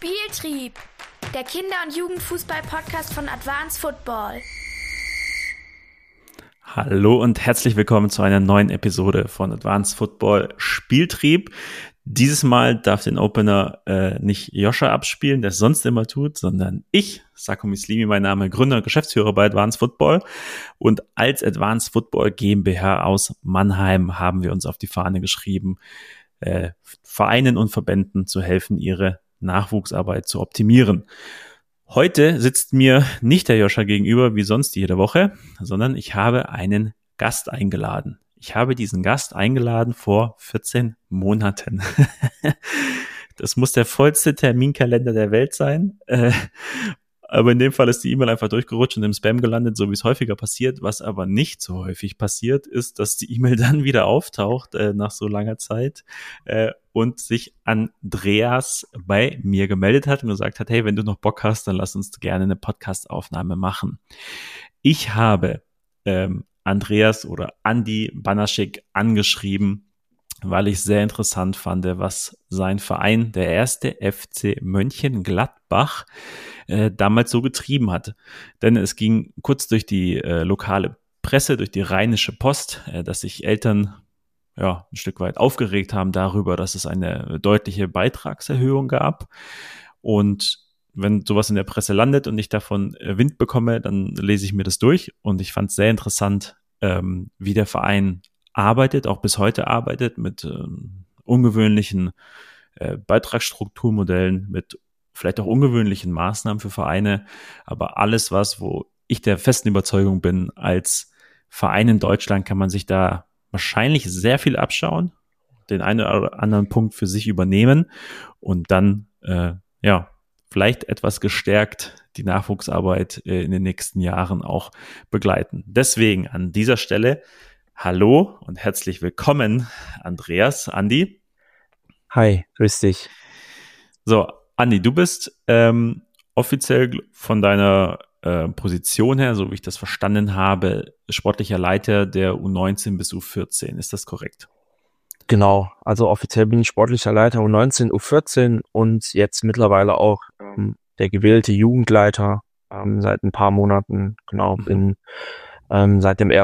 Spieltrieb, der Kinder- und Jugendfußball-Podcast von Advanced Football. Hallo und herzlich willkommen zu einer neuen Episode von Advanced Football Spieltrieb. Dieses Mal darf den Opener nicht Joscha abspielen, der es sonst immer tut, sondern ich, Sako Mislimi, mein Name, Gründer und Geschäftsführer bei Advanced Football. Und als Advanced Football GmbH aus Mannheim haben wir uns auf die Fahne geschrieben, Vereinen und Verbänden zu helfen, ihre Nachwuchsarbeit zu optimieren. Heute sitzt mir nicht der Joscha gegenüber, wie sonst jede Woche, sondern ich habe einen Gast eingeladen. Ich habe diesen Gast eingeladen vor 14 Monaten. Das muss der vollste Terminkalender der Welt sein. Aber in dem Fall ist die E-Mail einfach durchgerutscht und im Spam gelandet, so wie es häufiger passiert. Was aber nicht so häufig passiert, ist, dass die E-Mail dann wieder auftaucht nach so langer Zeit und sich Andreas bei mir gemeldet hat und gesagt hat, hey, wenn du noch Bock hast, dann lass uns gerne eine Podcast-Aufnahme machen. Ich habe Andreas oder Andi Banaschik angeschrieben, weil ich sehr interessant fand, was sein Verein, der erste FC Mönchengladbach, damals so getrieben hat. Denn es ging kurz durch die lokale Presse, durch die Rheinische Post, dass sich Eltern ein Stück weit aufgeregt haben darüber, dass es eine deutliche Beitragserhöhung gab. Und wenn sowas in der Presse landet und ich davon Wind bekomme, dann lese ich mir das durch. Und ich fand es sehr interessant, wie der Verein arbeitet, auch bis heute arbeitet, mit ungewöhnlichen Beitragsstrukturmodellen, mit vielleicht auch ungewöhnlichen Maßnahmen für Vereine, aber alles wo ich der festen Überzeugung bin, als Verein in Deutschland kann man sich da wahrscheinlich sehr viel abschauen, den einen oder anderen Punkt für sich übernehmen und dann vielleicht etwas gestärkt die Nachwuchsarbeit in den nächsten Jahren auch begleiten. Deswegen an dieser Stelle hallo und herzlich willkommen, Andreas, Andi. Hi, grüß dich. So, Andi, du bist offiziell von deiner Position her, so wie ich das verstanden habe, sportlicher Leiter der U19 bis U14. Ist das korrekt? Genau, also offiziell bin ich sportlicher Leiter U19, U14 und jetzt mittlerweile auch der gewählte Jugendleiter seit ein paar Monaten. Genau, bin seit dem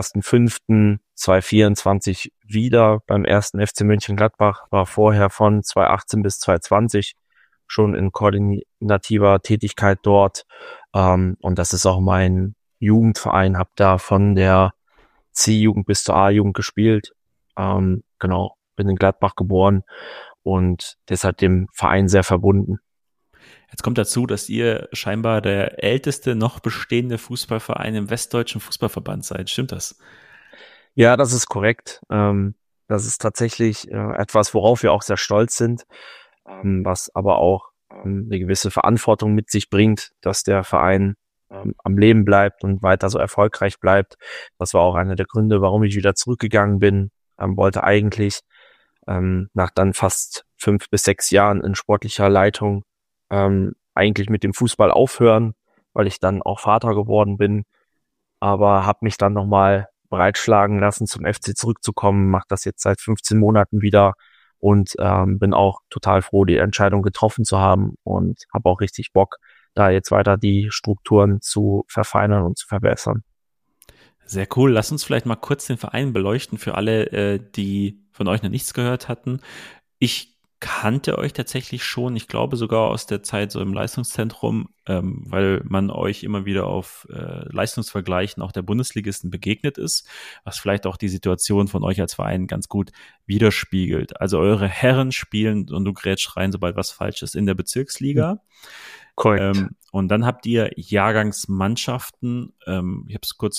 1.5.2024 wieder beim ersten FC Mönchengladbach, war vorher von 2018 bis 2020 schon in koordinativer Tätigkeit dort. Und das ist auch mein Jugendverein, habe da von der C-Jugend bis zur A-Jugend gespielt. Genau, bin in Gladbach geboren und deshalb dem Verein sehr verbunden. Jetzt kommt dazu, dass ihr scheinbar der älteste noch bestehende Fußballverein im Westdeutschen Fußballverband seid. Stimmt das? Ja, das ist korrekt. Das ist tatsächlich etwas, worauf wir auch sehr stolz sind, was aber auch eine gewisse Verantwortung mit sich bringt, dass der Verein am Leben bleibt und weiter so erfolgreich bleibt. Das war auch einer der Gründe, warum ich wieder zurückgegangen bin. Wollte eigentlich nach dann fast 5 bis 6 Jahren in sportlicher Leitung eigentlich mit dem Fußball aufhören, weil ich dann auch Vater geworden bin, aber habe mich dann nochmal breitschlagen lassen, zum FC zurückzukommen, mache das jetzt seit 15 Monaten wieder und bin auch total froh, die Entscheidung getroffen zu haben und habe auch richtig Bock, da jetzt weiter die Strukturen zu verfeinern und zu verbessern. Sehr cool. Lass uns vielleicht mal kurz den Verein beleuchten für alle, die von euch noch nichts gehört hatten. Ich kannte euch tatsächlich schon, ich glaube sogar aus der Zeit so im Leistungszentrum, weil man euch immer wieder auf Leistungsvergleichen auch der Bundesligisten begegnet ist, was vielleicht auch die Situation von euch als Verein ganz gut widerspiegelt. Also eure Herren spielen, und du grätsch rein, sobald was falsch ist, in der Bezirksliga. Korrekt. Und dann habt ihr Jahrgangsmannschaften, ich habe es kurz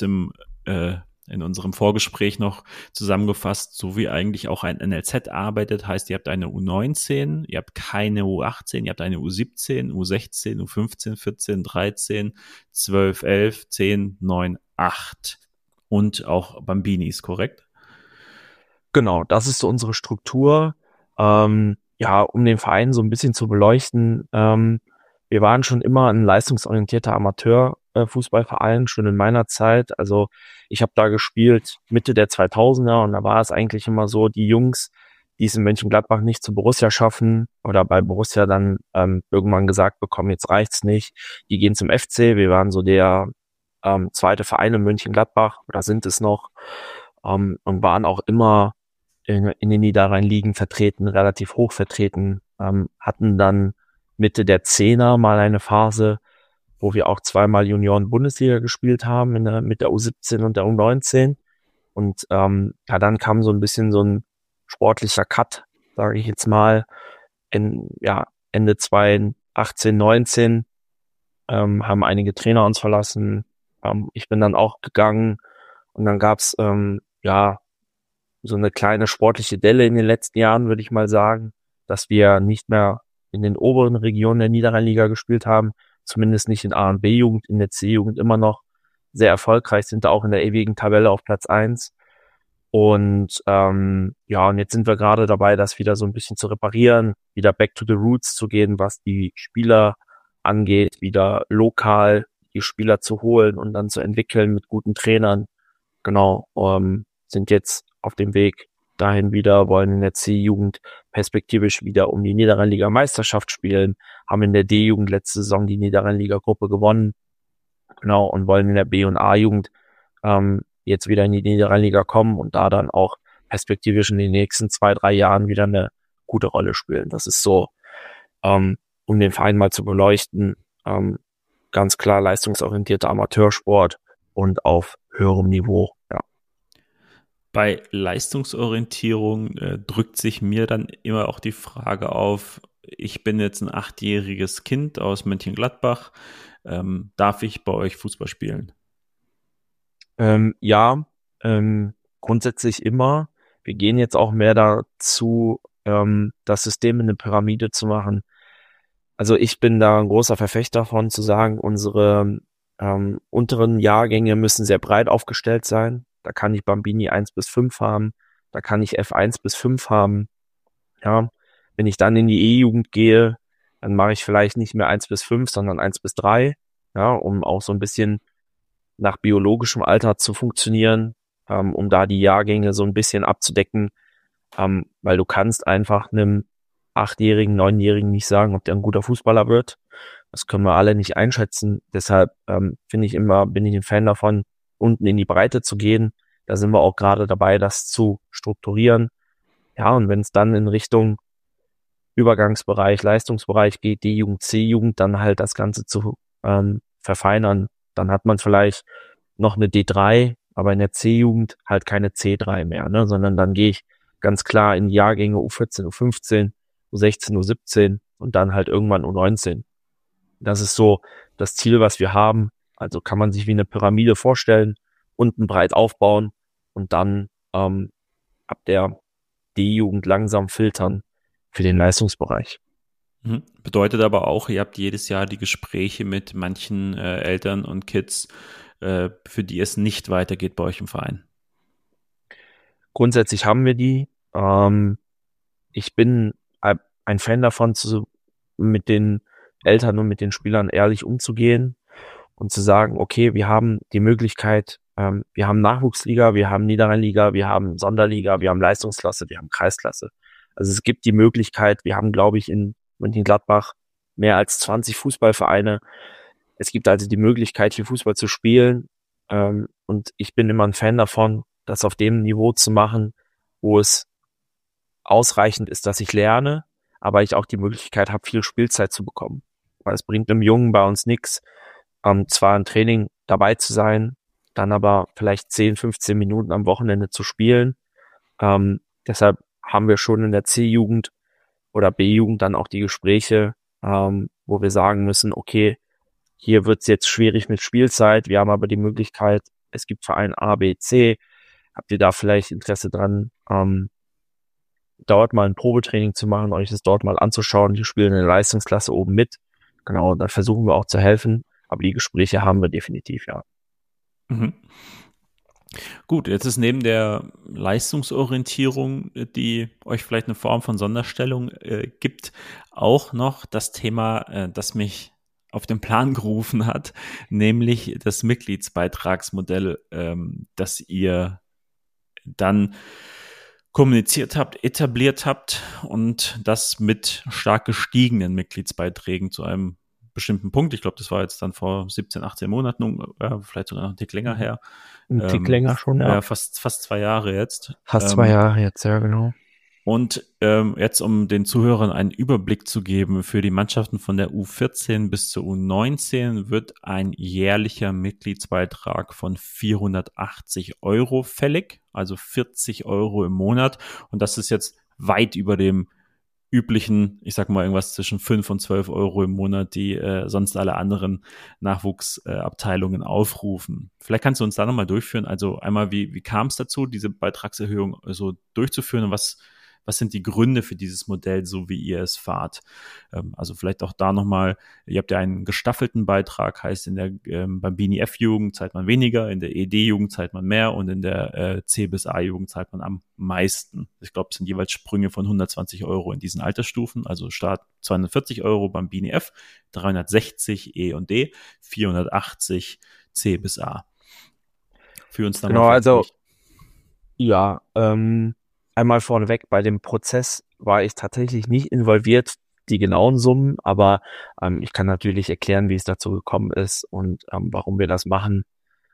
in unserem Vorgespräch noch zusammengefasst, so wie eigentlich auch ein NLZ arbeitet, heißt, ihr habt eine U19, ihr habt keine U18, ihr habt eine U17, U16, U15, 14, 13, 12, 11, 10, 9, 8 und auch Bambinis, korrekt? Genau, das ist so unsere Struktur. Um den Verein so ein bisschen zu beleuchten, wir waren schon immer ein leistungsorientierter Amateurfußballverein, schon in meiner Zeit. Also ich habe da gespielt Mitte der 2000er und da war es eigentlich immer so, die Jungs, die es in Mönchengladbach nicht zu Borussia schaffen oder bei Borussia dann irgendwann gesagt bekommen, jetzt reicht's nicht, die gehen zum FC. Wir waren so der zweite Verein in Mönchengladbach oder sind es noch und waren auch immer in den Niederrhein-Ligen vertreten, relativ hoch vertreten, hatten dann Mitte der Zehner mal eine Phase, wo wir auch zweimal Junioren-Bundesliga gespielt haben mit der U17 und der U19. Und dann kam so ein bisschen so ein sportlicher Cut, sage ich jetzt mal, Ende 2018, 19 haben einige Trainer uns verlassen. Ich bin dann auch gegangen und dann gab's so eine kleine sportliche Delle in den letzten Jahren, würde ich mal sagen, dass wir nicht mehr in den oberen Regionen der Niederrhein-Liga gespielt haben, zumindest nicht in A- und B-Jugend, in der C-Jugend immer noch sehr erfolgreich, sind da auch in der ewigen Tabelle auf Platz 1. Und und jetzt sind wir gerade dabei, das wieder so ein bisschen zu reparieren, wieder back to the roots zu gehen, was die Spieler angeht, wieder lokal die Spieler zu holen und dann zu entwickeln mit guten Trainern. Genau, sind jetzt auf dem Weg dahin wieder, wollen in der C-Jugend perspektivisch wieder um die Niederrhein-Liga-Meisterschaft spielen, haben in der D-Jugend letzte Saison die Niederrhein-Liga-Gruppe gewonnen, genau, und wollen in der B- und A-Jugend jetzt wieder in die Niederrhein-Liga kommen und da dann auch perspektivisch in den nächsten 2-3 Jahren wieder eine gute Rolle spielen. Das ist so, um den Verein mal zu beleuchten, ganz klar leistungsorientierter Amateursport und auf höherem Niveau, ja. Bei Leistungsorientierung drückt sich mir dann immer auch die Frage auf, ich bin jetzt ein 8-jähriges Kind aus Mönchengladbach, darf ich bei euch Fußball spielen? Grundsätzlich immer. Wir gehen jetzt auch mehr dazu, das System in eine Pyramide zu machen. Also ich bin da ein großer Verfechter davon, zu sagen, unsere unteren Jahrgänge müssen sehr breit aufgestellt sein. Da kann ich Bambini 1-5 haben, da kann ich F1-5 haben. Ja, wenn ich dann in die E-Jugend gehe, dann mache ich vielleicht nicht mehr 1-5, sondern 1-3, ja, um auch so ein bisschen nach biologischem Alter zu funktionieren, um da die Jahrgänge so ein bisschen abzudecken, weil du kannst einfach einem 8-Jährigen, 9-Jährigen nicht sagen, ob der ein guter Fußballer wird. Das können wir alle nicht einschätzen. Deshalb bin ich ein Fan davon, unten in die Breite zu gehen. Da sind wir auch gerade dabei, das zu strukturieren. Ja, und wenn es dann in Richtung Übergangsbereich, Leistungsbereich geht, D-Jugend, C-Jugend, dann halt das Ganze zu verfeinern. Dann hat man vielleicht noch eine D3, aber in der C-Jugend halt keine C3 mehr, ne? Sondern dann gehe ich ganz klar in die Jahrgänge U14, U15, U16, U17 und dann halt irgendwann U19. Das ist so das Ziel, was wir haben. Also kann man sich wie eine Pyramide vorstellen, unten breit aufbauen und dann ab der D-Jugend langsam filtern für den Leistungsbereich. Bedeutet aber auch, ihr habt jedes Jahr die Gespräche mit manchen Eltern und Kids, für die es nicht weitergeht bei euch im Verein. Grundsätzlich haben wir die. Ich bin ein Fan davon, mit den Eltern und mit den Spielern ehrlich umzugehen und zu sagen, okay, wir haben die Möglichkeit, wir haben Nachwuchsliga, wir haben Niederrhein-Liga, wir haben Sonderliga, wir haben Leistungsklasse, wir haben Kreisklasse. Also es gibt die Möglichkeit, wir haben, glaube ich, in Mönchengladbach mehr als 20 Fußballvereine. Es gibt also die Möglichkeit, hier Fußball zu spielen. Und ich bin immer ein Fan davon, das auf dem Niveau zu machen, wo es ausreichend ist, dass ich lerne, aber ich auch die Möglichkeit habe, viel Spielzeit zu bekommen. Weil es bringt einem Jungen bei uns nichts, zwar im Training dabei zu sein, dann aber vielleicht 10, 15 Minuten am Wochenende zu spielen. Deshalb haben wir schon in der C-Jugend oder B-Jugend dann auch die Gespräche, wo wir sagen müssen, okay, hier wird's jetzt schwierig mit Spielzeit, wir haben aber die Möglichkeit, es gibt Verein A, B, C, habt ihr da vielleicht Interesse dran, dort mal ein Probetraining zu machen, euch das dort mal anzuschauen, die spielen in der Leistungsklasse oben mit, genau, dann versuchen wir auch zu helfen, aber die Gespräche haben wir definitiv, ja. Mhm. Gut, jetzt ist neben der Leistungsorientierung, die euch vielleicht eine Form von Sonderstellung gibt, auch noch das Thema, das mich auf den Plan gerufen hat, nämlich das Mitgliedsbeitragsmodell, das ihr dann kommuniziert habt, etabliert habt und das mit stark gestiegenen Mitgliedsbeiträgen zu einem bestimmten Punkt. Ich glaube, das war jetzt dann vor 17, 18 Monaten, vielleicht sogar noch einen Tick länger her. Ein Tick länger schon, ja. Fast 2 Jahre jetzt. Fast 2 Jahre jetzt, ja, genau. Und jetzt, um den Zuhörern einen Überblick zu geben, für die Mannschaften von der U14 bis zur U19 wird ein jährlicher Mitgliedsbeitrag von 480 € fällig, also 40 € im Monat. Und das ist jetzt weit über dem üblichen, ich sag mal irgendwas zwischen 5 und 12 € im Monat, die sonst alle anderen Nachwuchsabteilungen aufrufen. Vielleicht kannst du uns da nochmal durchführen. Also einmal, wie kam es dazu, diese Beitragserhöhung so durchzuführen und was sind die Gründe für dieses Modell, so wie ihr es fahrt? Also vielleicht auch da nochmal, ihr habt ja einen gestaffelten Beitrag, heißt in der Bambini F-Jugend zahlt man weniger, in der ED-Jugend zahlt man mehr und in der C bis A-Jugend zahlt man am meisten. Ich glaube, es sind jeweils Sprünge von 120 € in diesen Altersstufen, also Start 240 € Bambini F, 360 E und D, 480 C bis A. Für uns dann genau, also durch. Ja, einmal vorneweg, bei dem Prozess war ich tatsächlich nicht involviert, die genauen Summen, aber ich kann natürlich erklären, wie es dazu gekommen ist und warum wir das machen.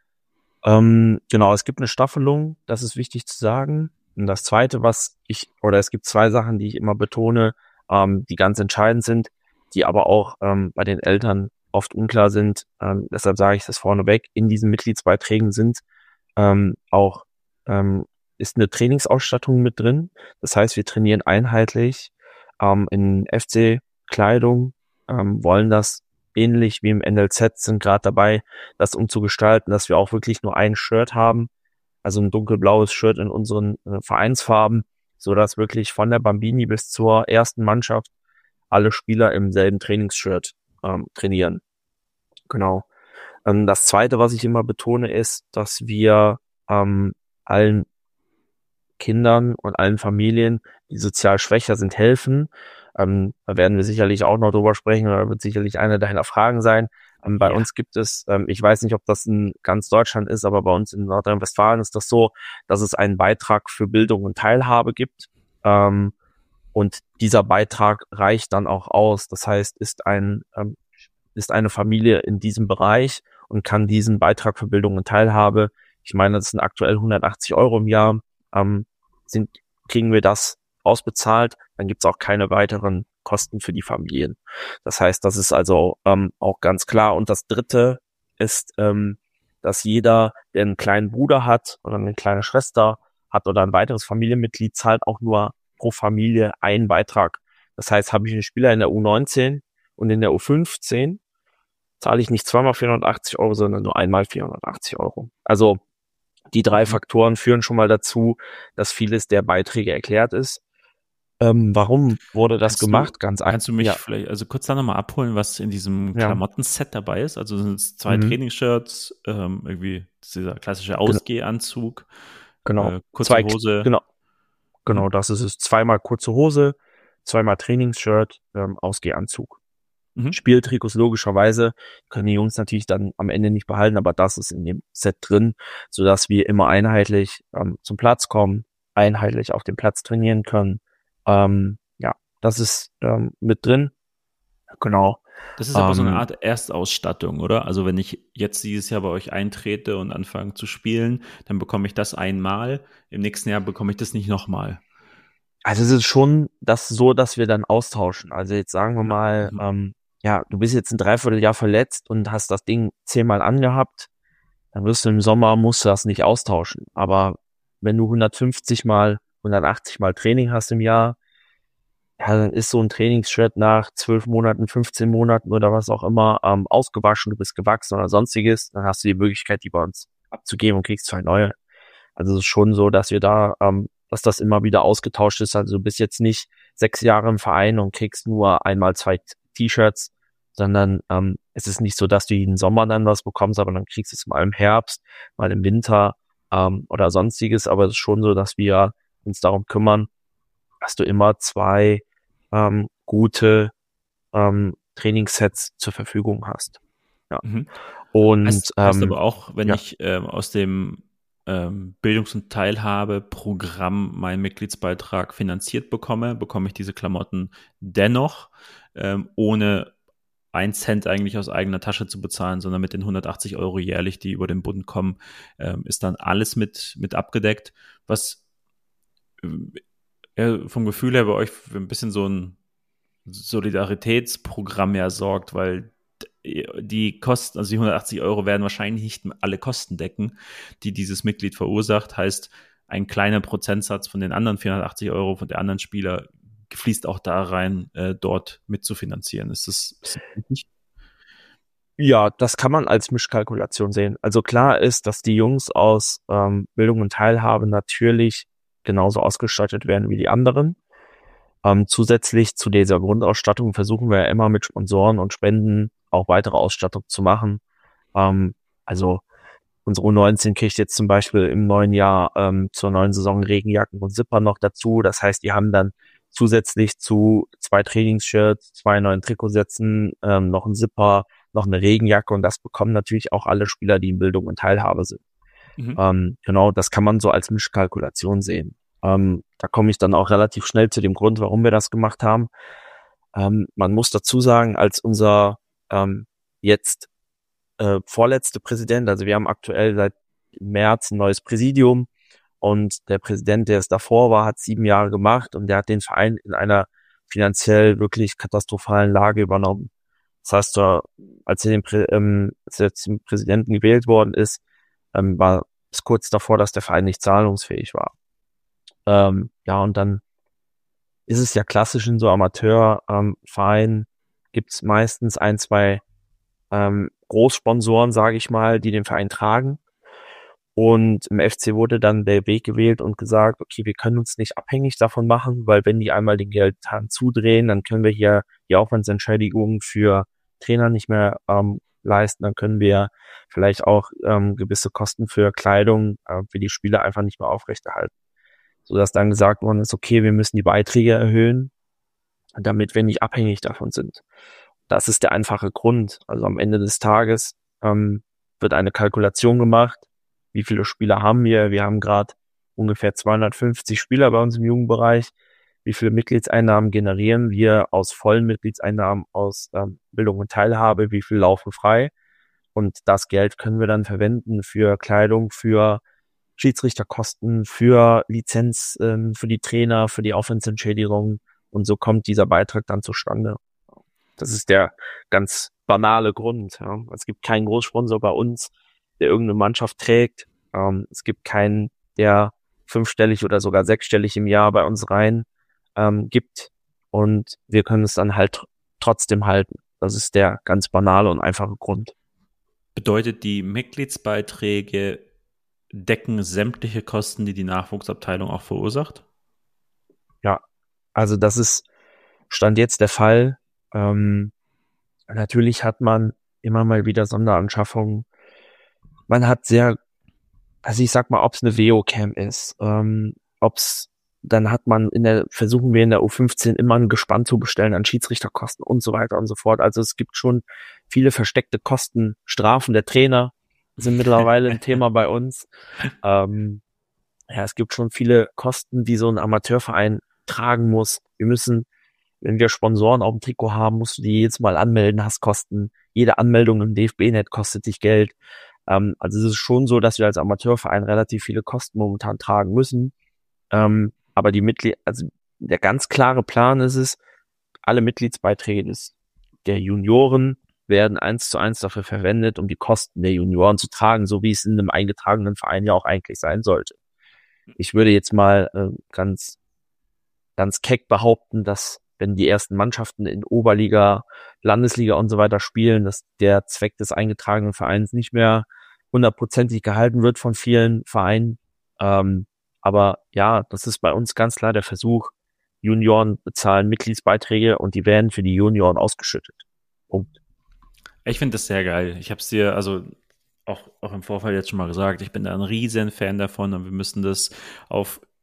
Genau, es gibt eine Staffelung, das ist wichtig zu sagen. Und das Zweite, es gibt 2 Sachen, die ich immer betone, die ganz entscheidend sind, die aber auch bei den Eltern oft unklar sind. Deshalb sage ich das vorneweg. In diesen Mitgliedsbeiträgen sind auch ist eine Trainingsausstattung mit drin. Das heißt, wir trainieren einheitlich in FC-Kleidung, wollen das ähnlich wie im NLZ, sind gerade dabei, das umzugestalten, dass wir auch wirklich nur ein Shirt haben, also ein dunkelblaues Shirt in unseren Vereinsfarben, so dass wirklich von der Bambini bis zur ersten Mannschaft alle Spieler im selben Trainingsshirt trainieren. Genau. Das Zweite, was ich immer betone, ist, dass wir allen Kindern und allen Familien, die sozial schwächer sind, helfen. Da werden wir sicherlich auch noch drüber sprechen, oder wird sicherlich eine deiner Fragen sein. Bei uns gibt es, ich weiß nicht, ob das in ganz Deutschland ist, aber bei uns in Nordrhein-Westfalen ist das so, dass es einen Beitrag für Bildung und Teilhabe gibt. Und dieser Beitrag reicht dann auch aus. Das heißt, ist eine Familie in diesem Bereich und kann diesen Beitrag für Bildung und Teilhabe, ich meine, das sind aktuell 180 € im Jahr, kriegen wir das ausbezahlt, dann gibt's auch keine weiteren Kosten für die Familien. Das heißt, das ist also auch ganz klar. Und das Dritte ist, dass jeder, der einen kleinen Bruder hat oder eine kleine Schwester hat oder ein weiteres Familienmitglied, zahlt auch nur pro Familie einen Beitrag. Das heißt, habe ich einen Spieler in der U19 und in der U15, zahle ich nicht zweimal 480 €, sondern nur einmal 480 €. Also die 3 Faktoren führen schon mal dazu, dass vieles der Beiträge erklärt ist. Warum wurde das gemacht? Ganz einfach. Kannst du mich vielleicht also kurz da nochmal abholen, was in diesem Klamottenset dabei ist? Also sind es 2 Trainingsshirts, irgendwie dieser klassische Ausgehanzug, kurze Hose. Genau, das ist es. 2-mal kurze Hose, 2-mal Trainingsshirt, Ausgehanzug. Spieltrikots logischerweise können die Jungs natürlich dann am Ende nicht behalten, aber das ist in dem Set drin, sodass wir immer einheitlich zum Platz kommen, einheitlich auf dem Platz trainieren können. Das ist mit drin. Genau. Das ist aber so eine Art Erstausstattung, oder? Also wenn ich jetzt dieses Jahr bei euch eintrete und anfange zu spielen, dann bekomme ich das einmal, im nächsten Jahr bekomme ich das nicht nochmal. Also es ist schon so, dass wir dann austauschen. Also jetzt sagen wir mal, du bist jetzt ein Dreivierteljahr verletzt und hast das Ding 10-mal angehabt, dann musst du das nicht austauschen. Aber wenn du 150 mal, 180 mal Training hast im Jahr, dann ist so ein Trainingsshirt nach 12 Monaten, 15 Monaten oder was auch immer ausgewaschen, du bist gewachsen oder sonstiges, dann hast du die Möglichkeit, die bei uns abzugeben und kriegst 2 neue. Also es ist schon so, dass wir da, dass das immer wieder ausgetauscht ist. Also du bist jetzt nicht 6 Jahre im Verein und kriegst nur einmal 2 T-Shirts, sondern es ist nicht so, dass du jeden Sommer dann was bekommst, aber dann kriegst du es mal im Herbst, mal im Winter oder sonstiges. Aber es ist schon so, dass wir uns darum kümmern, dass du immer 2 gute Trainingssets zur Verfügung hast. Ja. Und heißt aber auch, wenn ich aus dem Bildungs- und Teilhabeprogramm meinen Mitgliedsbeitrag finanziert bekomme ich diese Klamotten dennoch, ohne 1 Cent eigentlich aus eigener Tasche zu bezahlen, sondern mit den 180 Euro jährlich, die über den Bund kommen, ist dann alles mit abgedeckt, was vom Gefühl her bei euch für ein bisschen so ein Solidaritätsprogramm ja sorgt, weil die Kosten, also die 180 Euro werden wahrscheinlich nicht alle Kosten decken, die dieses Mitglied verursacht. Heißt, ein kleiner Prozentsatz von den anderen 480 Euro von der anderen Spieler fließt auch da rein, dort mitzufinanzieren. Ist das richtig? Ja, das kann man als Mischkalkulation sehen. Also klar ist, dass die Jungs aus Bildung und Teilhabe natürlich genauso ausgestattet werden wie die anderen. Zusätzlich zu dieser Grundausstattung versuchen wir ja immer mit Sponsoren und Spenden auch weitere Ausstattung zu machen. Also unsere U19 kriegt jetzt zum Beispiel im neuen Jahr zur neuen Saison Regenjacken und Zipper noch dazu. Das heißt, die haben dann zusätzlich zu 2 Trainingsshirts, 2 neuen Trikotsätzen, noch ein Zipper, noch eine Regenjacke, und das bekommen natürlich auch alle Spieler, die in Bildung und Teilhabe sind. Genau, das kann man so als Mischkalkulation sehen. Da komme ich dann auch relativ schnell zu dem Grund, warum wir das gemacht haben. Man muss dazu sagen, als unser jetzt vorletzte Präsident, also wir haben aktuell seit März ein neues Präsidium, und der Präsident, der es davor war, hat 7 Jahre gemacht, und der hat den Verein in einer finanziell wirklich katastrophalen Lage übernommen. Das heißt, als er zum Präsidenten gewählt worden ist, war es kurz davor, dass der Verein nicht zahlungsfähig war. Ja, und dann ist es ja klassisch in so Amateurvereinen, gibt es meistens 1, 2 Großsponsoren, sage ich mal, die den Verein tragen. Und im FC wurde dann der Weg gewählt und gesagt, okay, wir können uns nicht abhängig davon machen, weil wenn die einmal den Geldhahn zudrehen, dann können wir hier die Aufwandsentschädigungen für Trainer nicht mehr leisten. Dann können wir vielleicht auch gewisse Kosten für Kleidung für die Spieler einfach nicht mehr aufrechterhalten. Sodass dann gesagt worden ist, okay, wir müssen die Beiträge erhöhen, damit wir nicht abhängig davon sind. Das ist der einfache Grund. Also am Ende des Tages wird eine Kalkulation gemacht. Wie viele Spieler haben wir? Wir haben gerade ungefähr 250 Spieler bei uns im Jugendbereich. Wie viele Mitgliedseinnahmen generieren wir aus vollen Mitgliedseinnahmen, aus Bildung und Teilhabe? Wie viel laufen frei? Und das Geld können wir dann verwenden für Kleidung, für Schiedsrichterkosten, für Lizenz, für die Trainer, für die Aufwandsentschädigung. Und so kommt dieser Beitrag dann zustande. Das ist der ganz banale Grund. Ja. Es gibt keinen Großsponsor bei uns, der irgendeine Mannschaft trägt. Es gibt keinen, der 5-stellig oder sogar 6-stellig im Jahr bei uns rein gibt. Und wir können es dann halt trotzdem halten. Das ist der ganz banale und einfache Grund. Bedeutet, die Mitgliedsbeiträge decken sämtliche Kosten, die die Nachwuchsabteilung auch verursacht? Ja, also das ist Stand jetzt der Fall. Natürlich hat man immer mal wieder Sonderanschaffungen. Man hat also ich sag mal, ob es eine VO-Cam ist, dann hat man versuchen wir in der U15 immer ein Gespann zu bestellen an Schiedsrichterkosten und so weiter und so fort. Also es gibt schon viele versteckte Kosten. Strafen der Trainer sind mittlerweile ein Thema bei uns. Ja, es gibt schon viele Kosten, die so ein Amateurverein tragen muss. Wenn wir Sponsoren auf dem Trikot haben, musst du die jedes Mal anmelden, hast Kosten. Jede Anmeldung im DFB-Net kostet dich Geld. Also es ist schon so, dass wir als Amateurverein relativ viele Kosten momentan tragen müssen. Aber also der ganz klare Plan ist es, alle Mitgliedsbeiträge der Junioren werden 1:1 dafür verwendet, um die Kosten der Junioren zu tragen, so wie es in einem eingetragenen Verein ja auch eigentlich sein sollte. Ich würde jetzt mal ganz keck behaupten, dass wenn die ersten Mannschaften in Oberliga, Landesliga und so weiter spielen, dass der Zweck des eingetragenen Vereins nicht mehr 100%ig gehalten wird von vielen Vereinen. Aber ja, das ist bei uns ganz klar der Versuch. Junioren bezahlen Mitgliedsbeiträge und die werden für die Junioren ausgeschüttet. Punkt. Ich finde das sehr geil. Ich habe es dir also auch im Vorfall jetzt schon mal gesagt. Ich bin da ein riesen Fan davon und wir müssen das auf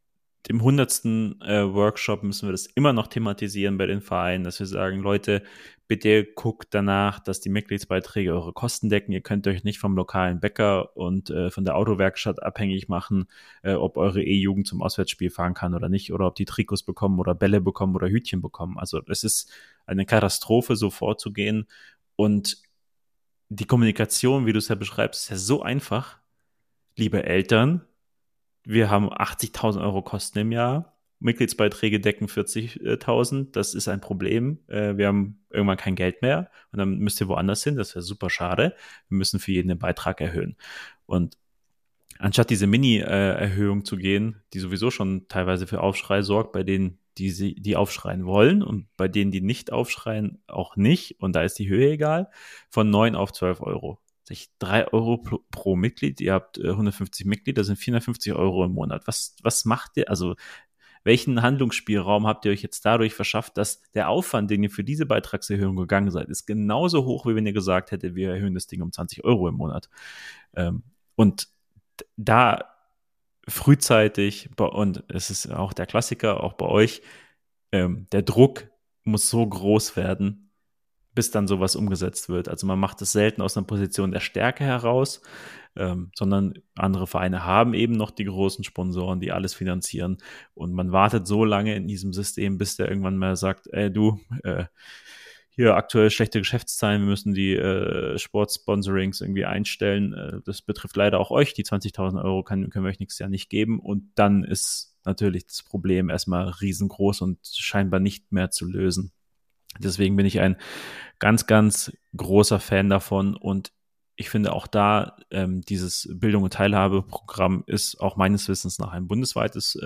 im 100. Workshop müssen wir das immer noch thematisieren bei den Vereinen, dass wir sagen, Leute, bitte guckt danach, dass die Mitgliedsbeiträge eure Kosten decken. Ihr könnt euch nicht vom lokalen Bäcker und von der Autowerkstatt abhängig machen, ob eure E-Jugend zum Auswärtsspiel fahren kann oder nicht, oder ob die Trikots bekommen oder Bälle bekommen oder Hütchen bekommen. Also es ist eine Katastrophe, so vorzugehen. Und die Kommunikation, wie du es ja beschreibst, ist ja so einfach. Liebe Eltern, wir haben 80.000 Euro Kosten im Jahr. Mitgliedsbeiträge decken 40.000. Das ist ein Problem. Wir haben irgendwann kein Geld mehr und dann müsst ihr woanders hin. Das wäre super schade. Wir müssen für jeden den Beitrag erhöhen. Und anstatt diese Mini-Erhöhung zu gehen, die sowieso schon teilweise für Aufschrei sorgt, bei denen, die aufschreien wollen und bei denen, die nicht aufschreien, auch nicht. Und da ist die Höhe egal. Von 9 auf 12 Euro. 3 Euro pro Mitglied, ihr habt 150 Mitglieder, das sind 450 Euro im Monat. Was macht ihr, also welchen Handlungsspielraum habt ihr euch jetzt dadurch verschafft, dass der Aufwand, den ihr für diese Beitragserhöhung gegangen seid, ist genauso hoch, wie wenn ihr gesagt hättet, wir erhöhen das Ding um 20 Euro im Monat. Und da frühzeitig, und es ist auch der Klassiker, auch bei euch, der Druck muss so groß werden, bis dann sowas umgesetzt wird. Also man macht es selten aus einer Position der Stärke heraus, sondern andere Vereine haben eben noch die großen Sponsoren, die alles finanzieren und man wartet so lange in diesem System, bis der irgendwann mal sagt, hier aktuell schlechte Geschäftszahlen, wir müssen die Sportsponsorings irgendwie einstellen. Das betrifft leider auch euch, die 20.000 Euro können wir euch nächstes Jahr nicht geben und dann ist natürlich das Problem erstmal riesengroß und scheinbar nicht mehr zu lösen. Deswegen bin ich ein ganz, ganz großer Fan davon und ich finde auch da, dieses Bildung- und Teilhabeprogramm ist auch meines Wissens nach ein bundesweites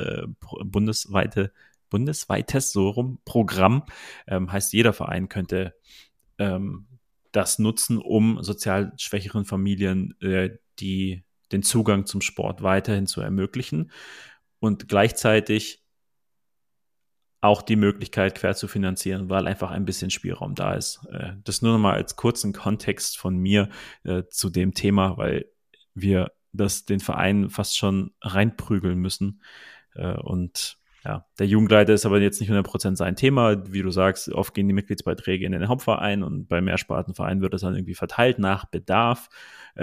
Programm. Heißt, jeder Verein könnte das nutzen, um sozial schwächeren Familien den Zugang zum Sport weiterhin zu ermöglichen und gleichzeitig auch die Möglichkeit quer zu finanzieren, weil einfach ein bisschen Spielraum da ist. Das nur noch mal als kurzen Kontext von mir zu dem Thema, weil wir den Verein fast schon reinprügeln müssen. Und ja, der Jugendleiter ist aber jetzt nicht 100% sein Thema. Wie du sagst, oft gehen die Mitgliedsbeiträge in den Hauptverein und bei Mehrspartenvereinen wird das dann irgendwie verteilt nach Bedarf.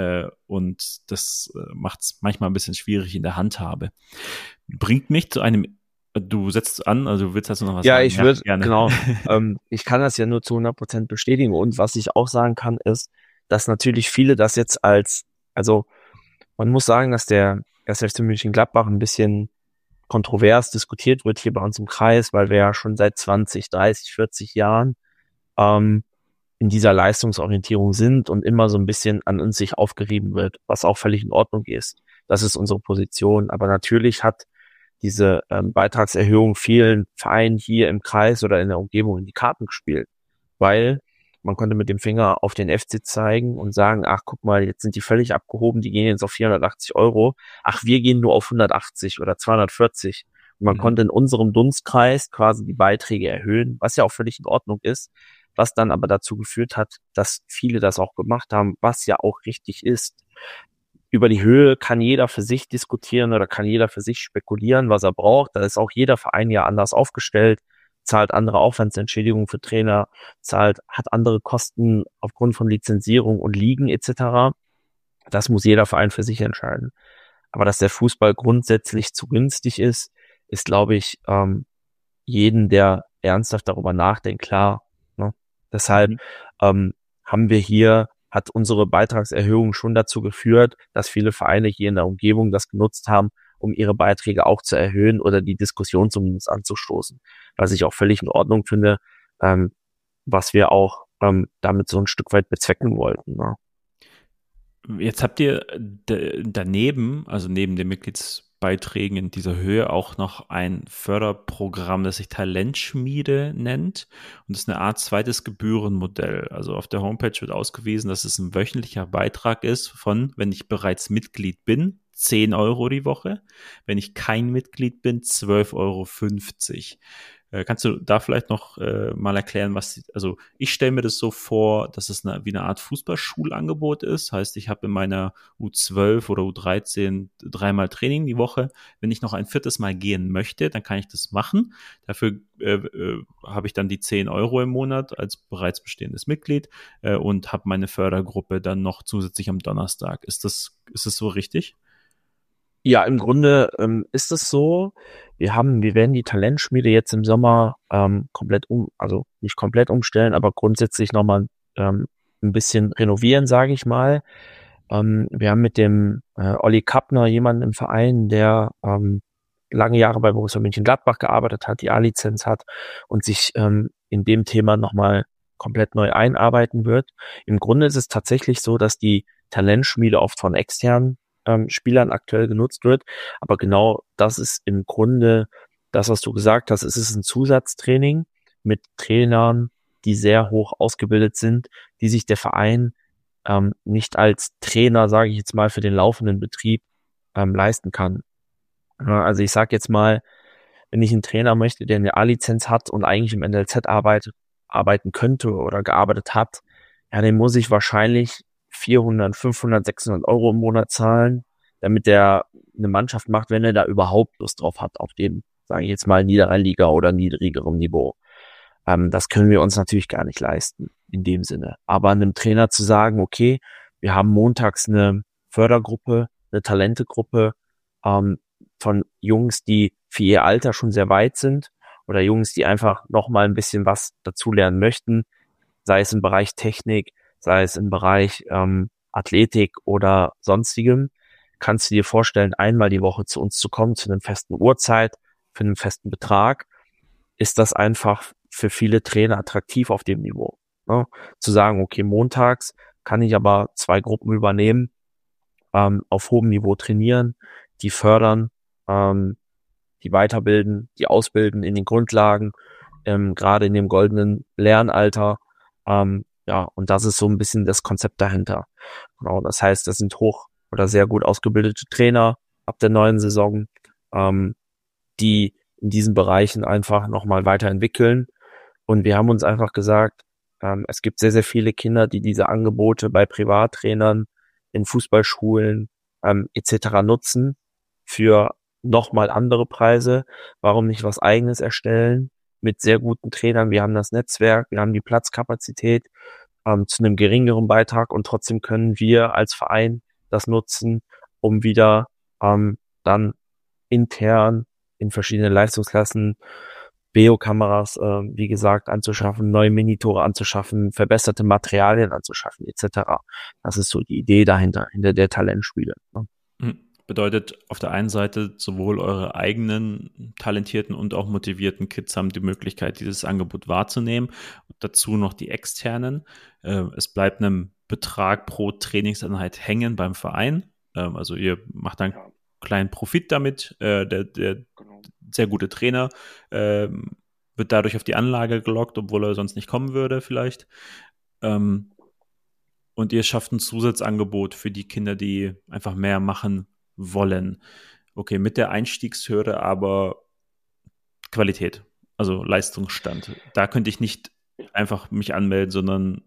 Und das macht es manchmal ein bisschen schwierig in der Handhabe. Bringt mich zu einem Du setzt an, also du willst dazu noch was sagen? Ja, ich würde, genau. Ich kann das ja nur zu 100% bestätigen. Und was ich auch sagen kann, ist, dass natürlich viele das jetzt also man muss sagen, dass der 1. FC Mönchengladbach ein bisschen kontrovers diskutiert wird hier bei uns im Kreis, weil wir ja schon seit 20, 30, 40 Jahren in dieser Leistungsorientierung sind und immer so ein bisschen an uns sich aufgerieben wird, was auch völlig in Ordnung ist. Das ist unsere Position. Aber natürlich hat diese Beitragserhöhung vielen Vereinen hier im Kreis oder in der Umgebung in die Karten gespielt, weil man konnte mit dem Finger auf den FC zeigen und sagen, ach, guck mal, jetzt sind die völlig abgehoben, die gehen jetzt auf 480 Euro. Ach, wir gehen nur auf 180 oder 240. Und man konnte in unserem Dunstkreis quasi die Beiträge erhöhen, was ja auch völlig in Ordnung ist, was dann aber dazu geführt hat, dass viele das auch gemacht haben, was ja auch richtig ist. Über die Höhe kann jeder für sich diskutieren oder kann jeder für sich spekulieren, was er braucht. Da ist auch jeder Verein ja anders aufgestellt, zahlt andere Aufwandsentschädigungen für Trainer, hat andere Kosten aufgrund von Lizenzierung und Ligen etc. Das muss jeder Verein für sich entscheiden. Aber dass der Fußball grundsätzlich zu günstig ist, glaube ich, jeden, der ernsthaft darüber nachdenkt, klar. Ne? Deshalb hat unsere Beitragserhöhung schon dazu geführt, dass viele Vereine hier in der Umgebung das genutzt haben, um ihre Beiträge auch zu erhöhen oder die Diskussion zumindest anzustoßen. Was ich auch völlig in Ordnung finde, was wir auch damit so ein Stück weit bezwecken wollten. Ne? Jetzt habt ihr daneben, also neben den Mitgliedsbeiträgen in dieser Höhe, auch noch ein Förderprogramm, das sich Talentschmiede nennt. Und das ist eine Art zweites Gebührenmodell. Also auf der Homepage wird ausgewiesen, dass es ein wöchentlicher Beitrag ist von, wenn ich bereits Mitglied bin, 10 Euro die Woche. Wenn ich kein Mitglied bin, 12,50 Euro. Kannst du da vielleicht noch mal erklären, also ich stelle mir das so vor, dass es wie eine Art Fußballschulangebot ist. Heißt, ich habe in meiner U12 oder U13 dreimal Training die Woche. Wenn ich noch ein viertes Mal gehen möchte, dann kann ich das machen. Dafür habe ich dann die 10 Euro im Monat als bereits bestehendes Mitglied und habe meine Fördergruppe dann noch zusätzlich am Donnerstag. Ist das so richtig? Ja, im Grunde ist es so. Wir werden die Talentschmiede jetzt im Sommer also nicht komplett umstellen, aber grundsätzlich nochmal ein bisschen renovieren, sage ich mal. Wir haben mit dem Olli Kappner jemanden im Verein, der lange Jahre bei Borussia Mönchengladbach gearbeitet hat, die A-Lizenz hat und sich in dem Thema nochmal komplett neu einarbeiten wird. Im Grunde ist es tatsächlich so, dass die Talentschmiede oft von externen Spielern aktuell genutzt wird. Aber genau das ist im Grunde das, was du gesagt hast. Es ist ein Zusatztraining mit Trainern, die sehr hoch ausgebildet sind, die sich der Verein nicht als Trainer, sage ich jetzt mal, für den laufenden Betrieb leisten kann. Also ich sage jetzt mal, wenn ich einen Trainer möchte, der eine A-Lizenz hat und eigentlich im NLZ arbeiten könnte oder gearbeitet hat, ja, den muss ich wahrscheinlich 400, 500, 600 Euro im Monat zahlen, damit der eine Mannschaft macht, wenn er da überhaupt Lust drauf hat, auf dem, sage ich jetzt mal, Niederrhein-Liga oder niedrigerem Niveau. Das können wir uns natürlich gar nicht leisten, in dem Sinne. Aber einem Trainer zu sagen, okay, wir haben montags eine Fördergruppe, eine Talentegruppe von Jungs, die für ihr Alter schon sehr weit sind oder Jungs, die einfach noch mal ein bisschen was dazulernen möchten, sei es im Bereich Technik, sei es im Bereich Athletik oder sonstigem, kannst du dir vorstellen, einmal die Woche zu uns zu kommen, zu einer festen Uhrzeit, für einen festen Betrag, ist das einfach für viele Trainer attraktiv auf dem Niveau. Ne? Zu sagen, okay, montags kann ich aber 2 Gruppen übernehmen, auf hohem Niveau trainieren, die fördern, die weiterbilden, die ausbilden in den Grundlagen, gerade in dem goldenen Lernalter. Ja, und das ist so ein bisschen das Konzept dahinter. Genau, das heißt, das sind hoch oder sehr gut ausgebildete Trainer ab der neuen Saison, die in diesen Bereichen einfach nochmal weiterentwickeln. Und wir haben uns einfach gesagt, es gibt sehr, sehr viele Kinder, die diese Angebote bei Privattrainern in Fußballschulen etc. nutzen für nochmal andere Preise. Warum nicht was Eigenes erstellen mit sehr guten Trainern? Wir haben das Netzwerk, wir haben die Platzkapazität zu einem geringeren Beitrag und trotzdem können wir als Verein das nutzen, um wieder dann intern in verschiedenen Leistungsklassen Beo-Kameras, wie gesagt, anzuschaffen, neue Monitore anzuschaffen, verbesserte Materialien anzuschaffen, etc. Das ist so die Idee dahinter, hinter der Talentspiele. Ne? Bedeutet auf der einen Seite, sowohl eure eigenen talentierten und auch motivierten Kids haben die Möglichkeit, dieses Angebot wahrzunehmen. Dazu noch die externen. Es bleibt einem Betrag pro Trainingseinheit hängen beim Verein. Also ihr macht dann kleinen Profit damit. Der sehr gute Trainer wird dadurch auf die Anlage gelockt, obwohl er sonst nicht kommen würde vielleicht. Und ihr schafft ein Zusatzangebot für die Kinder, die einfach mehr machen wollen. Okay, mit der Einstiegshürde aber Qualität, also Leistungsstand. Da könnte ich nicht einfach mich anmelden, sondern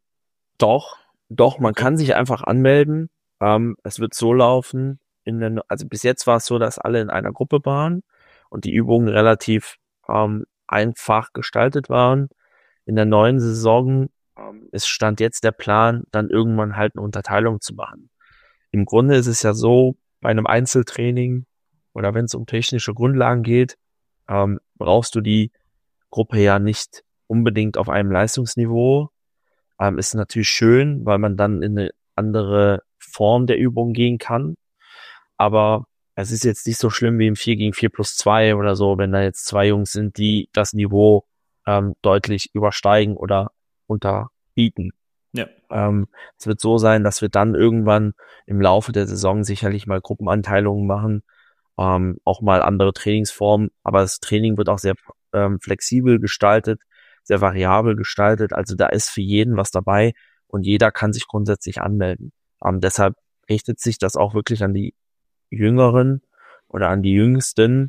Doch, man kann sich einfach anmelden. Es wird so laufen, also bis jetzt war es so, dass alle in einer Gruppe waren und die Übungen relativ einfach gestaltet waren. In der neuen Saison es stand jetzt der Plan, dann irgendwann halt eine Unterteilung zu machen. Im Grunde ist es ja so, bei einem Einzeltraining oder wenn es um technische Grundlagen geht, brauchst du die Gruppe ja nicht unbedingt auf einem Leistungsniveau. Ist natürlich schön, weil man dann in eine andere Form der Übung gehen kann. Aber es ist jetzt nicht so schlimm wie im 4 gegen 4 plus 2 oder so, wenn da jetzt 2 Jungs sind, die das Niveau deutlich übersteigen oder unterbieten. ja. Es wird so sein, dass wir dann irgendwann im Laufe der Saison sicherlich mal Gruppenanteilungen machen, auch mal andere Trainingsformen, aber das Training wird auch sehr flexibel gestaltet, sehr variabel gestaltet, also da ist für jeden was dabei und jeder kann sich grundsätzlich anmelden. Deshalb richtet sich das auch wirklich an die Jüngeren oder an die Jüngsten,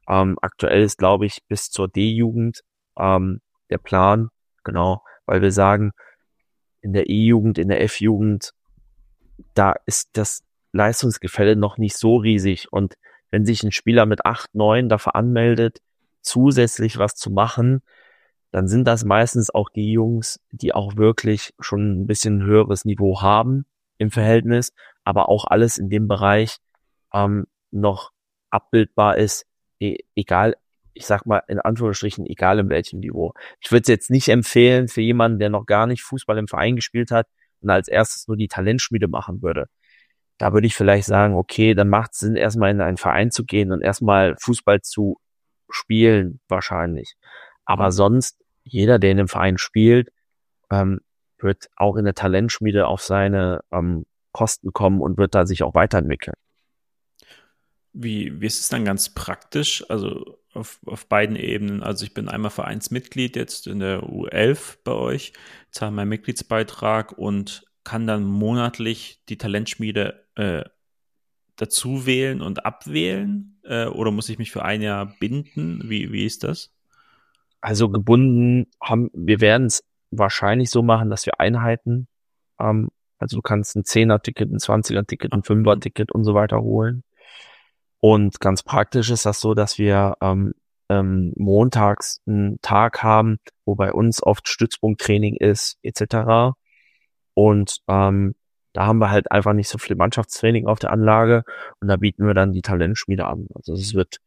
Aktuell ist, glaube ich, bis zur D-Jugend der Plan, genau, weil wir sagen, in der E-Jugend, in der F-Jugend, da ist das Leistungsgefälle noch nicht so riesig. Und wenn sich ein Spieler mit 8, 9 dafür anmeldet, zusätzlich was zu machen, dann sind das meistens auch die Jungs, die auch wirklich schon ein bisschen höheres Niveau haben im Verhältnis, aber auch alles in dem Bereich noch abbildbar ist, egal, ich sag mal in Anführungsstrichen, egal in welchem Niveau. Ich würde es jetzt nicht empfehlen für jemanden, der noch gar nicht Fußball im Verein gespielt hat und als erstes nur die Talentschmiede machen würde. Da würde ich vielleicht sagen, okay, dann macht es Sinn, erstmal in einen Verein zu gehen und erstmal Fußball zu spielen, wahrscheinlich. Aber sonst, jeder, der in einem Verein spielt, wird auch in der Talentschmiede auf seine Kosten kommen und wird da sich auch weiterentwickeln. Wie ist es dann ganz praktisch? Also auf beiden Ebenen. Also ich bin einmal Vereinsmitglied jetzt in der U11 bei euch, zahle meinen Mitgliedsbeitrag und kann dann monatlich die Talentschmiede dazu wählen und abwählen? Oder muss ich mich für ein Jahr binden? Wie ist das? Also gebunden wir werden es wahrscheinlich so machen, dass wir Einheiten, also du kannst ein 10er-Ticket, ein 20er-Ticket, ein 5er-Ticket und so weiter holen. Und ganz praktisch ist das so, dass wir montags einen Tag haben, wo bei uns oft Stützpunkttraining ist, etc. Und da haben wir halt einfach nicht so viel Mannschaftstraining auf der Anlage und da bieten wir dann die Talentschmiede an. Also es wird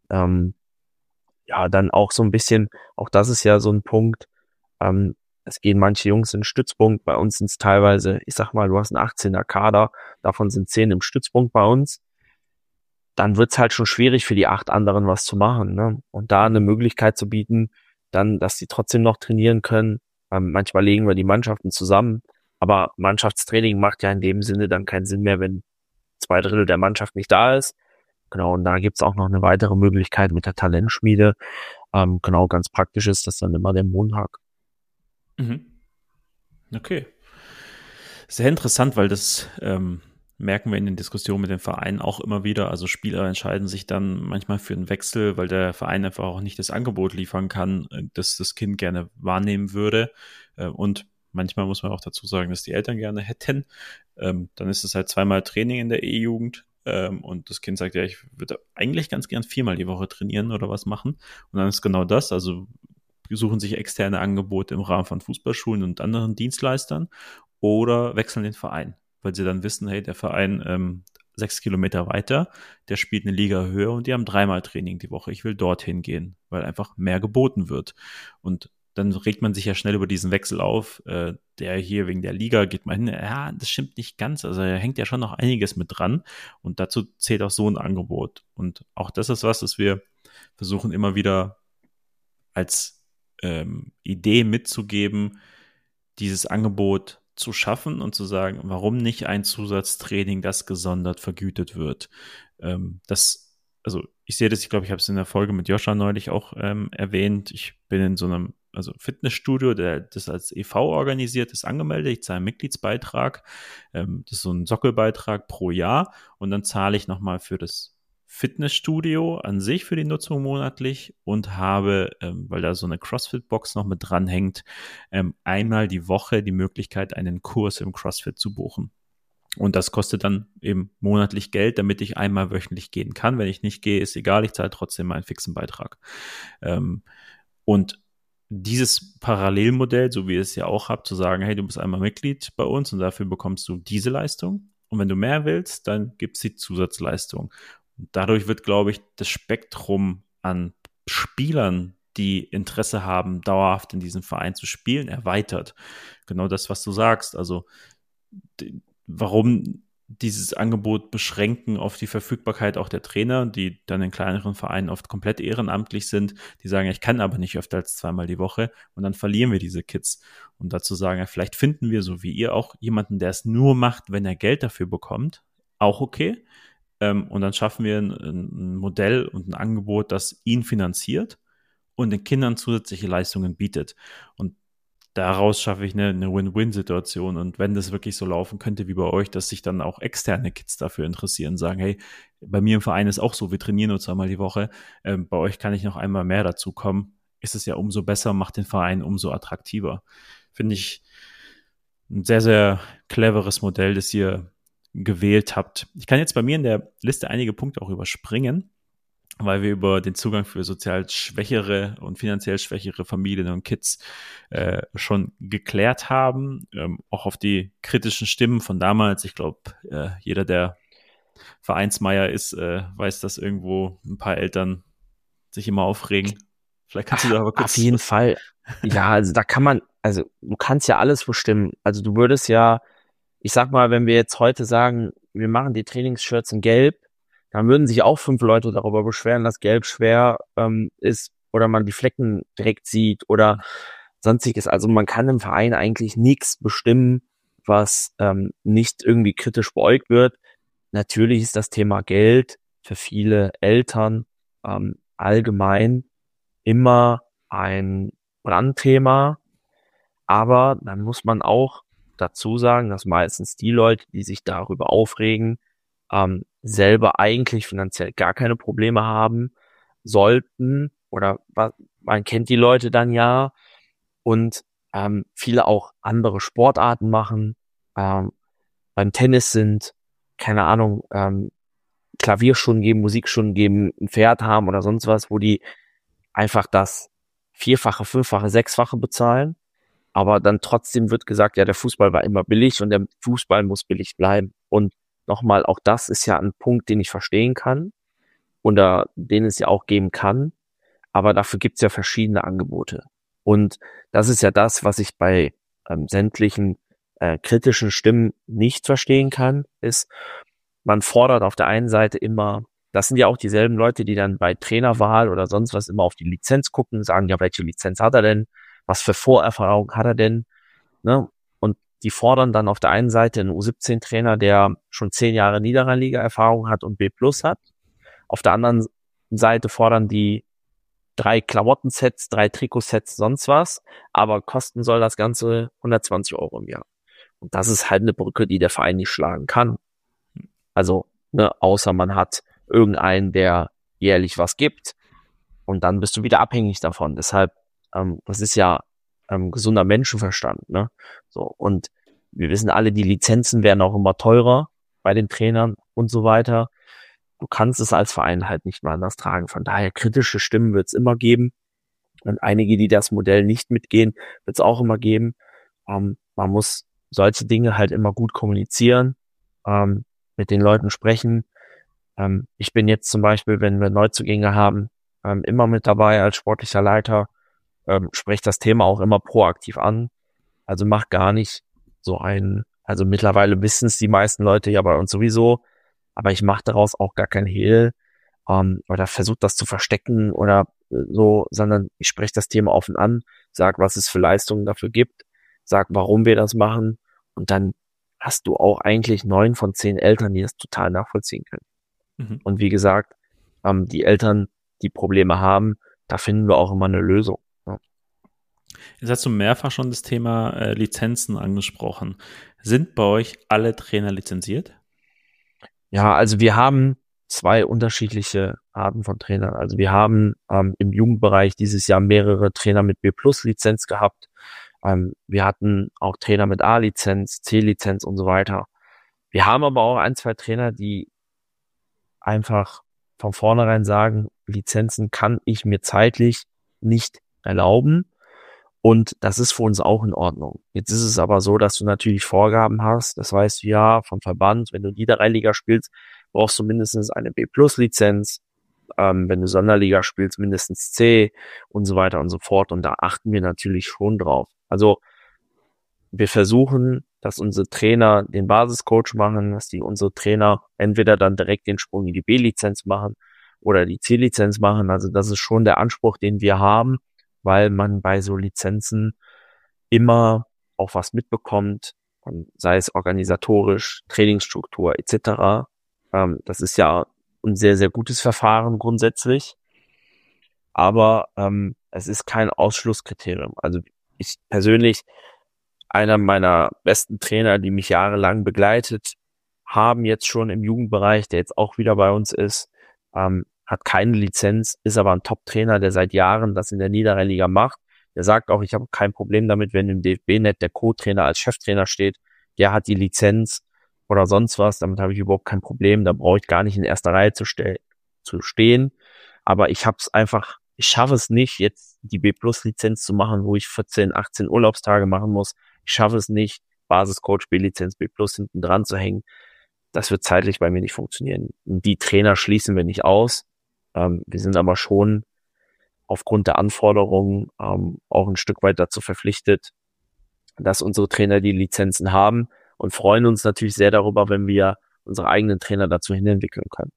ja dann auch so ein bisschen, auch das ist ja so ein Punkt, es gehen manche Jungs in den Stützpunkt, bei uns sind es teilweise, ich sag mal, du hast einen 18er Kader, davon sind 10 im Stützpunkt bei uns, dann wird's halt schon schwierig für die 8 anderen was zu machen, ne? Und da eine Möglichkeit zu bieten, dann, dass sie trotzdem noch trainieren können. Manchmal legen wir die Mannschaften zusammen, aber Mannschaftstraining macht ja in dem Sinne dann keinen Sinn mehr, wenn 2/3 der Mannschaft nicht da ist. Genau, und da gibt's auch noch eine weitere Möglichkeit mit der Talentschmiede. Genau, ganz praktisch ist das dann immer der Montag. Mhm. Okay. Sehr interessant, weil das merken wir in den Diskussionen mit den Vereinen auch immer wieder. Also Spieler entscheiden sich dann manchmal für einen Wechsel, weil der Verein einfach auch nicht das Angebot liefern kann, das das Kind gerne wahrnehmen würde. Und manchmal muss man auch dazu sagen, dass die Eltern gerne hätten. Dann ist es halt 2-mal Training in der E-Jugend. Und das Kind sagt, ja, ich würde eigentlich ganz gern 4-mal die Woche trainieren oder was machen. Und dann ist genau das, also suchen sich externe Angebote im Rahmen von Fußballschulen und anderen Dienstleistern oder wechseln den Verein, weil sie dann wissen, hey, der Verein 6 Kilometer weiter, der spielt eine Liga höher und die haben 3-mal Training die Woche. Ich will dorthin gehen, weil einfach mehr geboten wird. Und dann regt man sich ja schnell über diesen Wechsel auf. Der hier wegen der Liga geht mal hin. Ja, das stimmt nicht ganz. Also da hängt ja schon noch einiges mit dran. Und dazu zählt auch so ein Angebot. Und auch das ist was, das wir versuchen immer wieder als Idee mitzugeben, dieses Angebot zu schaffen und zu sagen, warum nicht ein Zusatztraining, das gesondert vergütet wird. Also ich sehe das, ich glaube, ich habe es in der Folge mit Joscha neulich auch erwähnt. Ich bin in so einem Fitnessstudio, das als e.V. organisiert ist, angemeldet. Ich zahle einen Mitgliedsbeitrag. Das ist so ein Sockelbeitrag pro Jahr und dann zahle ich nochmal für das Fitnessstudio an sich für die Nutzung monatlich und habe, weil da so eine CrossFit-Box noch mit dranhängt, einmal die Woche die Möglichkeit, einen Kurs im CrossFit zu buchen. Und das kostet dann eben monatlich Geld, damit ich einmal wöchentlich gehen kann. Wenn ich nicht gehe, ist egal, ich zahle trotzdem meinen fixen Beitrag. Und dieses Parallelmodell, so wie ihr es ja auch habt, zu sagen, hey, du bist einmal Mitglied bei uns und dafür bekommst du diese Leistung. Und wenn du mehr willst, dann gibt's die Zusatzleistung. Und dadurch wird, glaube ich, das Spektrum an Spielern, die Interesse haben, dauerhaft in diesem Verein zu spielen, erweitert. Genau das, was du sagst. Also warum dieses Angebot beschränken auf die Verfügbarkeit auch der Trainer, die dann in kleineren Vereinen oft komplett ehrenamtlich sind, die sagen, ich kann aber nicht öfter als 2-mal die Woche und dann verlieren wir diese Kids. Und dazu sagen, ja, vielleicht finden wir, so wie ihr auch, jemanden, der es nur macht, wenn er Geld dafür bekommt, auch okay. Und dann schaffen wir ein Modell und ein Angebot, das ihn finanziert und den Kindern zusätzliche Leistungen bietet. Und daraus schaffe ich eine Win-Win-Situation. Und wenn das wirklich so laufen könnte wie bei euch, dass sich dann auch externe Kids dafür interessieren, sagen, hey, bei mir im Verein ist auch so, wir trainieren nur 2-mal die Woche, bei euch kann ich noch einmal mehr dazu kommen, ist es ja umso besser, macht den Verein umso attraktiver. Finde ich ein sehr, sehr cleveres Modell, das ihr gewählt habt. Ich kann jetzt bei mir in der Liste einige Punkte auch überspringen, weil wir über den Zugang für sozial schwächere und finanziell schwächere Familien und Kids schon geklärt haben. Auch auf die kritischen Stimmen von damals. Ich glaube, jeder, der Vereinsmeier ist, weiß, dass irgendwo ein paar Eltern sich immer aufregen. Vielleicht kannst du da aber kurz... Auf jeden Fall. Ja, also du kannst ja alles bestimmen. Also du würdest ja, ich sag mal, wenn wir jetzt heute sagen, wir machen die Trainingsshirts in Gelb, dann würden sich auch 5 Leute darüber beschweren, dass Gelb schwer ist oder man die Flecken direkt sieht oder sonstiges. Also man kann im Verein eigentlich nichts bestimmen, was nicht irgendwie kritisch beäugt wird. Natürlich ist das Thema Geld für viele Eltern allgemein immer ein Brandthema, aber dann muss man auch dazu sagen, dass meistens die Leute, die sich darüber aufregen, selber eigentlich finanziell gar keine Probleme haben sollten oder man kennt die Leute dann ja und viele auch andere Sportarten machen, beim Tennis sind, keine Ahnung, Klavierstunden geben, Musikstunden geben, ein Pferd haben oder sonst was, wo die einfach das 4-fache, 5-fache, 6-fache bezahlen, aber dann trotzdem wird gesagt, ja, der Fußball war immer billig und der Fußball muss billig bleiben. Und nochmal, auch das ist ja ein Punkt, den ich verstehen kann oder den es ja auch geben kann, aber dafür gibt's ja verschiedene Angebote. Und das ist ja das, was ich bei sämtlichen kritischen Stimmen nicht verstehen kann, ist, man fordert auf der einen Seite immer, das sind ja auch dieselben Leute, die dann bei Trainerwahl oder sonst was immer auf die Lizenz gucken, sagen, ja, welche Lizenz hat er denn? Was für Vorerfahrung hat er denn? Ne? Und die fordern dann auf der einen Seite einen U17-Trainer, der schon 10 Jahre Niederrhein-Liga-Erfahrung hat und B+ hat. Auf der anderen Seite fordern die 3 Klamottensets, 3 Trikotsets, sonst was. Aber kosten soll das Ganze 120 € im Jahr. Und das ist halt eine Brücke, die der Verein nicht schlagen kann. Also, ne, außer man hat irgendeinen, der jährlich was gibt. Und dann bist du wieder abhängig davon. Deshalb, das ist ja gesunder Menschenverstand, ne? So, und wir wissen alle, die Lizenzen werden auch immer teurer bei den Trainern und so weiter. Du kannst es als Verein halt nicht mehr anders tragen. Von daher, kritische Stimmen wird es immer geben. Und einige, die das Modell nicht mitgehen, wird es auch immer geben. Man muss solche Dinge halt immer gut kommunizieren, mit den Leuten sprechen. Ich bin jetzt zum Beispiel, wenn wir Neuzugänge haben, immer mit dabei als sportlicher Leiter, spreche das Thema auch immer proaktiv an. Also mach gar nicht so also mittlerweile wissen es die meisten Leute ja bei uns sowieso, aber ich mache daraus auch gar kein Hehl oder versuche das zu verstecken oder so, sondern ich spreche das Thema offen an, sag, was es für Leistungen dafür gibt, sag, warum wir das machen und dann hast du auch eigentlich 9 von 10 Eltern, die das total nachvollziehen können. Mhm. Und wie gesagt, die Eltern, die Probleme haben, da finden wir auch immer eine Lösung. Ja. Jetzt hast du mehrfach schon das Thema Lizenzen angesprochen. Sind bei euch alle Trainer lizenziert? Ja, also wir haben 2 unterschiedliche Arten von Trainern. Also wir haben im Jugendbereich dieses Jahr mehrere Trainer mit B+-Lizenz gehabt. Wir hatten auch Trainer mit A-Lizenz, C-Lizenz und so weiter. Wir haben aber auch 1, 2 Trainer, die einfach von vornherein sagen, Lizenzen kann ich mir zeitlich nicht erlauben. Und das ist für uns auch in Ordnung. Jetzt ist es aber so, dass du natürlich Vorgaben hast. Das weißt du ja vom Verband. Wenn du Niederrhein-Liga spielst, brauchst du mindestens eine B+-Lizenz. Wenn du Sonderliga spielst, mindestens C und so weiter und so fort. Und da achten wir natürlich schon drauf. Also wir versuchen, dass unsere Trainer den Basiscoach machen, dass unsere Trainer entweder dann direkt den Sprung in die B-Lizenz machen oder die C-Lizenz machen. Also das ist schon der Anspruch, den wir haben, weil man bei so Lizenzen immer auch was mitbekommt, sei es organisatorisch, Trainingsstruktur etc. Das ist ja ein sehr, sehr gutes Verfahren grundsätzlich, aber es ist kein Ausschlusskriterium. Also ich persönlich, einer meiner besten Trainer, die mich jahrelang begleitet haben, jetzt schon im Jugendbereich, der jetzt auch wieder bei uns ist, hat keine Lizenz, ist aber ein Top-Trainer, der seit Jahren das in der Niederrhein-Liga macht. Der sagt auch, ich habe kein Problem damit, wenn im DFB-Net der Co-Trainer als Cheftrainer steht. Der hat die Lizenz oder sonst was. Damit habe ich überhaupt kein Problem. Da brauche ich gar nicht in erster Reihe zu stehen. Aber ich schaffe es nicht, jetzt die B-Plus-Lizenz zu machen, wo ich 14, 18 Urlaubstage machen muss. Ich schaffe es nicht, Basiscoach, B-Lizenz, B-Plus hinten dran zu hängen. Das wird zeitlich bei mir nicht funktionieren. Und die Trainer schließen wir nicht aus. Wir sind aber schon aufgrund der Anforderungen auch ein Stück weit dazu verpflichtet, dass unsere Trainer die Lizenzen haben und freuen uns natürlich sehr darüber, wenn wir unsere eigenen Trainer dazu hinentwickeln können.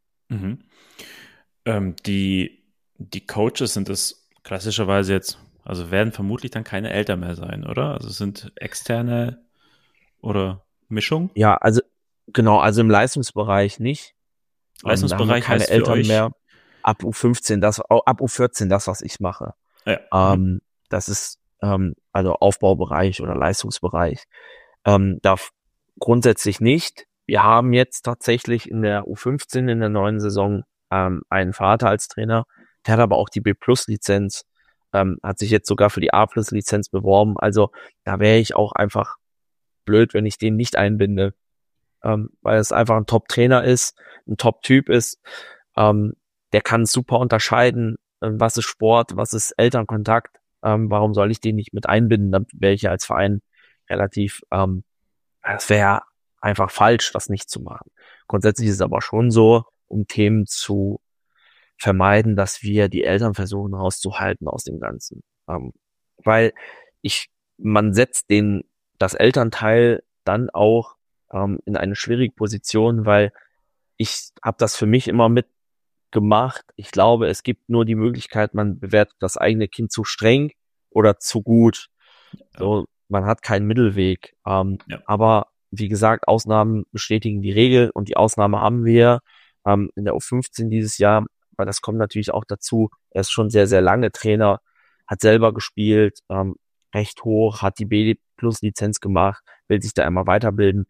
Die Coaches sind es klassischerweise jetzt, also werden vermutlich dann keine Eltern mehr sein, oder? Also es sind externe oder Mischung? Ja, also genau, also im Leistungsbereich nicht. Leistungsbereich keine heißt Eltern für euch mehr. Ab U15, ab U14, das, was ich mache. Ja. Das ist also Aufbaubereich oder Leistungsbereich. Darf grundsätzlich nicht. Wir haben jetzt tatsächlich in der U15 in der neuen Saison einen Vater als Trainer. Der hat aber auch die B-Plus-Lizenz, hat sich jetzt sogar für die A-Plus-Lizenz beworben. Also da wäre ich auch einfach blöd, wenn ich den nicht einbinde, weil es einfach ein Top-Trainer ist, ein Top-Typ ist. Der kann super unterscheiden, was ist Sport, was ist Elternkontakt. Warum soll ich den nicht mit einbinden? Dann wäre ich ja als Verein relativ, das wäre einfach falsch, das nicht zu machen. Grundsätzlich ist es aber schon so, um Themen zu vermeiden, dass wir die Eltern versuchen rauszuhalten aus dem Ganzen. Weil man setzt das Elternteil dann auch in eine schwierige Position, weil ich habe das für mich immer mitgemacht. Ich glaube, es gibt nur die Möglichkeit, man bewertet das eigene Kind zu streng oder zu gut. So, man hat keinen Mittelweg. Aber wie gesagt, Ausnahmen bestätigen die Regel und die Ausnahme haben wir in der U15 dieses Jahr, weil das kommt natürlich auch dazu. Er ist schon sehr, sehr lange Trainer, hat selber gespielt, recht hoch, hat die B-Plus-Lizenz gemacht, will sich da immer weiterbilden.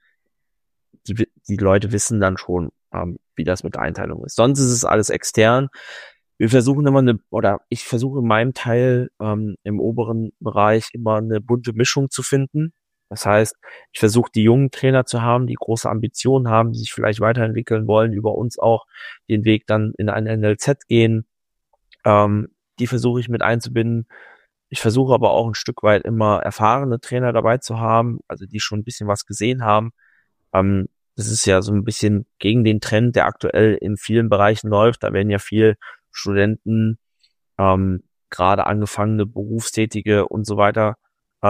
Die Leute wissen dann schon, wie das mit der Einteilung ist. Sonst ist es alles extern. Wir versuchen ich versuche in meinem Teil im oberen Bereich immer eine bunte Mischung zu finden. Das heißt, ich versuche die jungen Trainer zu haben, die große Ambitionen haben, die sich vielleicht weiterentwickeln wollen, über uns auch den Weg dann in ein NLZ gehen. Die versuche ich mit einzubinden. Ich versuche aber auch ein Stück weit immer erfahrene Trainer dabei zu haben, also die schon ein bisschen was gesehen haben. Das ist ja so ein bisschen gegen den Trend, der aktuell in vielen Bereichen läuft. Da werden ja viel Studenten, gerade angefangene Berufstätige und so weiter,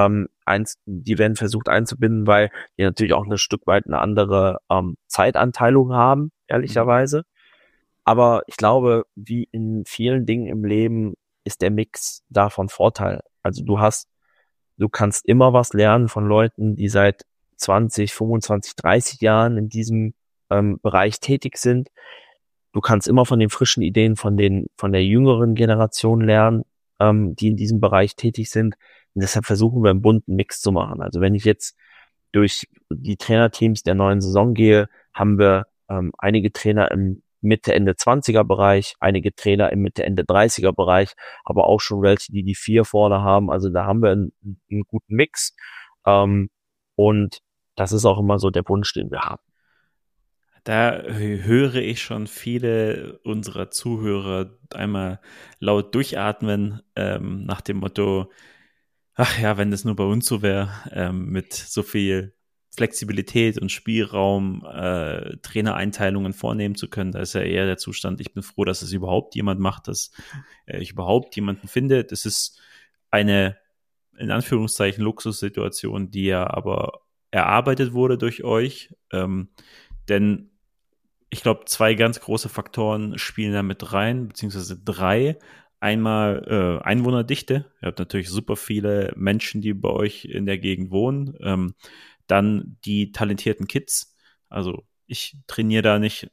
die werden versucht einzubinden, weil die natürlich auch ein Stück weit eine andere Zeitanteilung haben, ehrlicherweise. Aber ich glaube, wie in vielen Dingen im Leben ist der Mix davon Vorteil. Also du kannst immer was lernen von Leuten, die seit 20, 25, 30 Jahren in diesem Bereich tätig sind. Du kannst immer von den frischen Ideen von der jüngeren Generation lernen, die in diesem Bereich tätig sind. Und deshalb versuchen wir einen bunten Mix zu machen. Also wenn ich jetzt durch die Trainerteams der neuen Saison gehe, haben wir einige Trainer im Mitte, Ende 20er Bereich, einige Trainer im Mitte, Ende 30er Bereich, aber auch schon welche, die 4 vorne haben. Also da haben wir einen guten Mix. Und das ist auch immer so der Wunsch, den wir haben. Da höre ich schon viele unserer Zuhörer einmal laut durchatmen, nach dem Motto, ach ja, wenn das nur bei uns so wäre, mit so viel Flexibilität und Spielraum, Trainereinteilungen vornehmen zu können. Da ist ja eher der Zustand, ich bin froh, dass es überhaupt jemand macht, dass ich überhaupt jemanden finde. Das ist eine, in Anführungszeichen, Luxussituation, die ja aber erarbeitet wurde durch euch. Denn ich glaube, 2 ganz große Faktoren spielen da mit rein, beziehungsweise 3. Einmal Einwohnerdichte. Ihr habt natürlich super viele Menschen, die bei euch in der Gegend wohnen. Dann die talentierten Kids. Also ich trainiere da nicht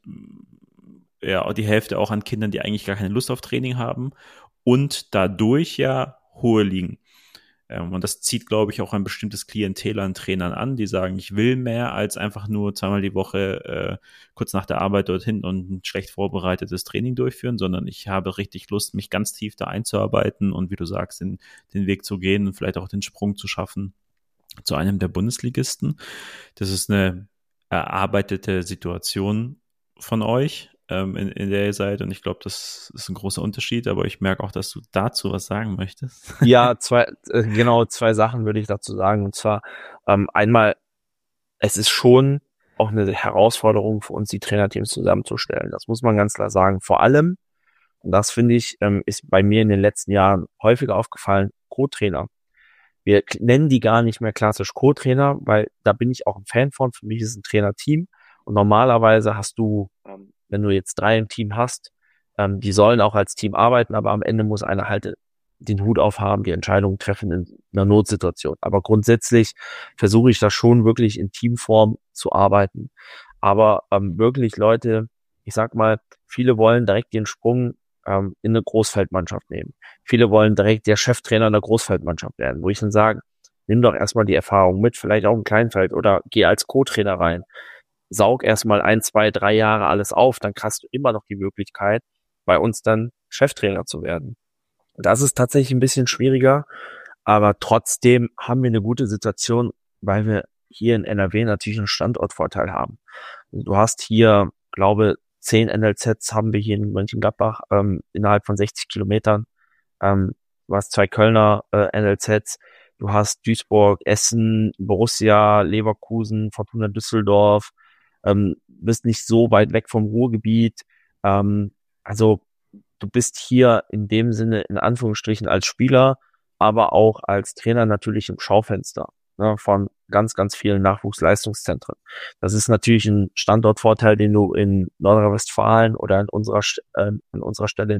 die Hälfte auch an Kindern, die eigentlich gar keine Lust auf Training haben. Und dadurch ja hohe Ligen. Und das zieht, glaube ich, auch ein bestimmtes Klientel an Trainern an, die sagen, ich will mehr als einfach nur zweimal die Woche kurz nach der Arbeit dorthin und ein schlecht vorbereitetes Training durchführen, sondern ich habe richtig Lust, mich ganz tief da einzuarbeiten und wie du sagst, den Weg zu gehen und vielleicht auch den Sprung zu schaffen zu einem der Bundesligisten. Das ist eine erarbeitete Situation von euch, in der ihr seid. Und ich glaube, das ist ein großer Unterschied. Aber ich merke auch, dass du dazu was sagen möchtest. Ja, zwei Sachen würde ich dazu sagen. Und zwar einmal, es ist schon auch eine Herausforderung für uns, die Trainerteams zusammenzustellen. Das muss man ganz klar sagen. Vor allem, und das finde ich, ist bei mir in den letzten Jahren häufiger aufgefallen, Co-Trainer. Wir nennen die gar nicht mehr klassisch Co-Trainer, weil da bin ich auch ein Fan von. Für mich ist es ein Trainerteam. Und normalerweise hast du, wenn du jetzt 3 im Team hast, die sollen auch als Team arbeiten, aber am Ende muss einer halt den Hut aufhaben, die Entscheidungen treffen in einer Notsituation. Aber grundsätzlich versuche ich das schon wirklich in Teamform zu arbeiten. Aber wirklich Leute, ich sag mal, viele wollen direkt den Sprung in eine Großfeldmannschaft nehmen. Viele wollen direkt der Cheftrainer einer Großfeldmannschaft werden, wo ich dann sage, nimm doch erstmal die Erfahrung mit, vielleicht auch im Kleinfeld oder geh als Co-Trainer rein. Saug erstmal 1, 2, 3 Jahre alles auf, dann hast du immer noch die Möglichkeit, bei uns dann Cheftrainer zu werden. Das ist tatsächlich ein bisschen schwieriger, aber trotzdem haben wir eine gute Situation, weil wir hier in NRW natürlich einen Standortvorteil haben. Du hast hier, glaube 10 NLZs haben wir hier in Mönchengladbach innerhalb von 60 Kilometern. Du hast 2 Kölner NLZs, du hast Duisburg, Essen, Borussia, Leverkusen, Fortuna Düsseldorf, bist nicht so weit weg vom Ruhrgebiet. Also du bist hier in dem Sinne in Anführungsstrichen als Spieler, aber auch als Trainer natürlich im Schaufenster, ne, von ganz, ganz vielen Nachwuchsleistungszentren. Das ist natürlich ein Standortvorteil, den du in Nordrhein-Westfalen oder an unserer Stelle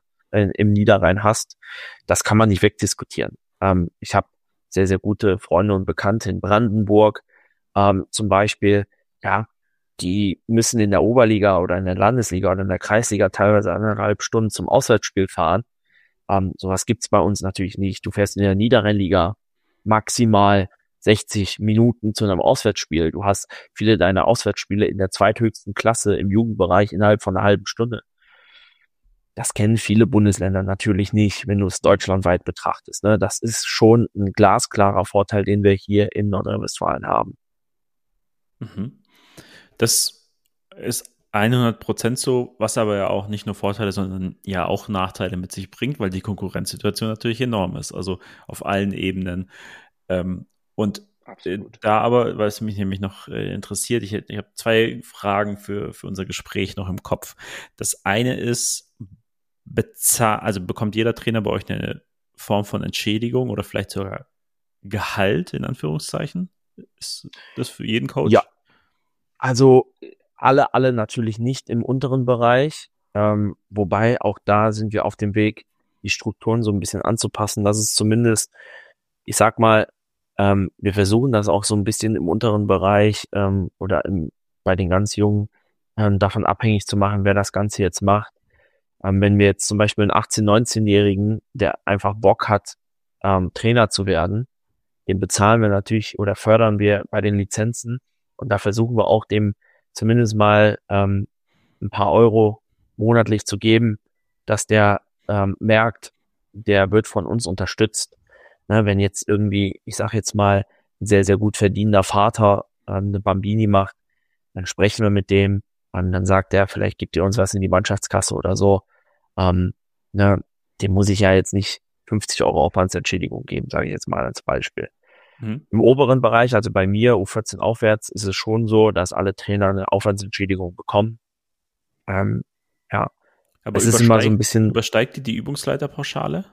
im Niederrhein hast. Das kann man nicht wegdiskutieren. Ich habe sehr, sehr gute Freunde und Bekannte in Brandenburg, zum Beispiel, ja, die müssen in der Oberliga oder in der Landesliga oder in der Kreisliga teilweise 1,5 Stunden zum Auswärtsspiel fahren. Sowas gibt's bei uns natürlich nicht. Du fährst in der Niederrheinliga maximal 60 Minuten zu einem Auswärtsspiel. Du hast viele deiner Auswärtsspiele in der zweithöchsten Klasse im Jugendbereich innerhalb von einer halben Stunde. Das kennen viele Bundesländer natürlich nicht, wenn du es deutschlandweit betrachtest, ne? Das ist schon ein glasklarer Vorteil, den wir hier in Nordrhein-Westfalen haben. Das ist 100% so, was aber ja auch nicht nur Vorteile, sondern ja auch Nachteile mit sich bringt, weil die Konkurrenzsituation natürlich enorm ist, also auf allen Ebenen. Und da aber, weil es mich nämlich noch interessiert, ich habe 2 Fragen für unser Gespräch noch im Kopf. Das eine ist, bekommt jeder Trainer bei euch eine Form von Entschädigung oder vielleicht sogar Gehalt, in Anführungszeichen? Ist das für jeden Coach? Ja, also alle natürlich nicht im unteren Bereich, wobei auch da sind wir auf dem Weg, die Strukturen so ein bisschen anzupassen. Das ist zumindest, ich sag mal, wir versuchen das auch so ein bisschen im unteren Bereich oder bei den ganz Jungen davon abhängig zu machen, wer das Ganze jetzt macht. Wenn wir jetzt zum Beispiel einen 18-, 19-Jährigen, der einfach Bock hat, Trainer zu werden, den bezahlen wir natürlich oder fördern wir bei den Lizenzen. Und da versuchen wir auch dem zumindest mal ein paar Euro monatlich zu geben, dass der merkt, der wird von uns unterstützt. Ne, wenn jetzt irgendwie, ich sage jetzt mal, ein sehr, sehr gut verdienender Vater eine Bambini macht, dann sprechen wir mit dem und dann sagt der, vielleicht gibt ihr uns was in die Mannschaftskasse oder so. Ne, dem muss ich ja jetzt nicht 50 Euro Aufwandsentschädigung geben, sage ich jetzt mal als Beispiel. Im oberen Bereich, also bei mir, U14 aufwärts, ist es schon so, dass alle Trainer eine Aufwandsentschädigung bekommen. Ja. Aber es ist immer so ein bisschen. Übersteigt die Übungsleiterpauschale?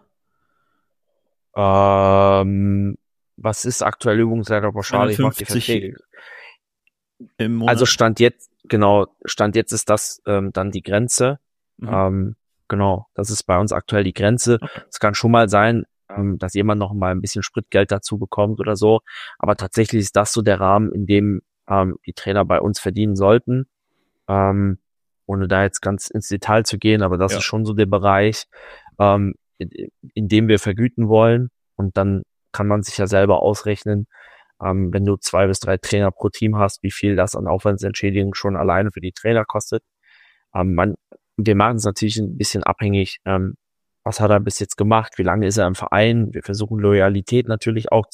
Was ist aktuell Übungsleiterpauschale? Ich mache die Verträge. Im Monat? Also Stand jetzt ist das dann die Grenze. Genau, das ist bei uns aktuell die Grenze. Es kann schon mal sein, dass jemand noch mal ein bisschen Spritgeld dazu bekommt oder so. Aber tatsächlich ist das so der Rahmen, in dem die Trainer bei uns verdienen sollten. Ohne da jetzt ganz ins Detail zu gehen, aber das ist schon so der Bereich, in dem wir vergüten wollen. Und dann kann man sich ja selber ausrechnen, wenn du 2 bis 3 Trainer pro Team hast, wie viel das an Aufwandsentschädigung schon alleine für die Trainer kostet. Wir machen es natürlich ein bisschen abhängig, was hat er bis jetzt gemacht, wie lange ist er im Verein. Wir versuchen Loyalität natürlich auch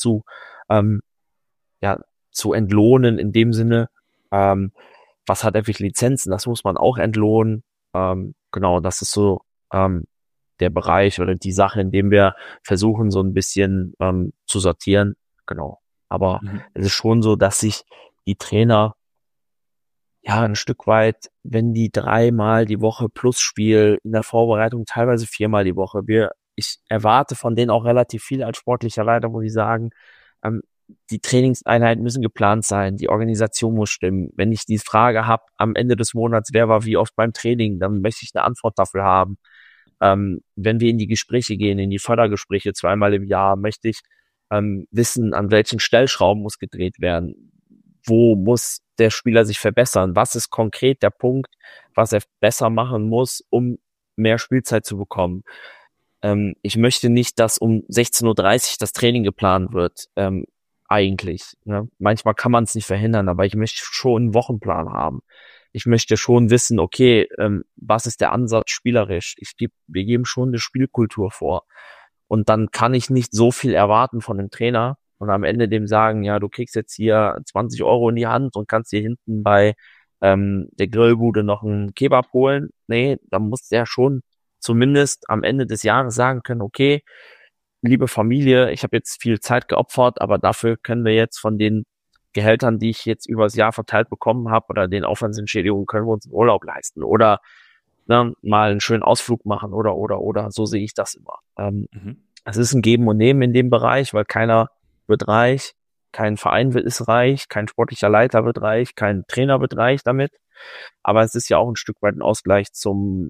zu entlohnen in dem Sinne, was hat er für Lizenzen, das muss man auch entlohnen. Genau, das ist so der Bereich oder die Sache, in dem wir versuchen, so ein bisschen zu sortieren. Genau. Aber es ist schon so, dass sich die Trainer ja ein Stück weit, wenn die 3-mal die Woche plus Spiel in der Vorbereitung, teilweise 4-mal die Woche, ich erwarte von denen auch relativ viel als sportlicher Leiter, wo die sagen, die Trainingseinheiten müssen geplant sein, die Organisation muss stimmen. Wenn ich die Frage habe am Ende des Monats, wer war wie oft beim Training, dann möchte ich eine Antwort dafür haben. Wenn wir in die Gespräche gehen, in die Fördergespräche 2-mal im Jahr, möchte ich wissen, an welchen Stellschrauben muss gedreht werden. Wo muss der Spieler sich verbessern? Was ist konkret der Punkt, was er besser machen muss, um mehr Spielzeit zu bekommen? Ich möchte nicht, dass um 16:30 Uhr das Training geplant wird, eigentlich. Ne? Manchmal kann man es nicht verhindern, aber ich möchte schon einen Wochenplan haben. Ich möchte schon wissen, okay, was ist der Ansatz spielerisch? Wir geben schon eine Spielkultur vor. Und dann kann ich nicht so viel erwarten von dem Trainer und am Ende dem sagen, ja, du kriegst jetzt hier 20 Euro in die Hand und kannst hier hinten bei der Grillbude noch einen Kebab holen. Nee, da muss der schon zumindest am Ende des Jahres sagen können, okay, liebe Familie, ich habe jetzt viel Zeit geopfert, aber dafür können wir jetzt von den Gehältern, die ich jetzt übers Jahr verteilt bekommen habe oder den Aufwandsentschädigungen, können wir uns einen Urlaub leisten oder mal einen schönen Ausflug machen oder. So sehe ich das immer. Es ist ein Geben und Nehmen in dem Bereich, weil keiner wird reich, kein Verein ist reich, kein sportlicher Leiter wird reich, kein Trainer wird reich damit. Aber es ist ja auch ein Stück weit ein Ausgleich zum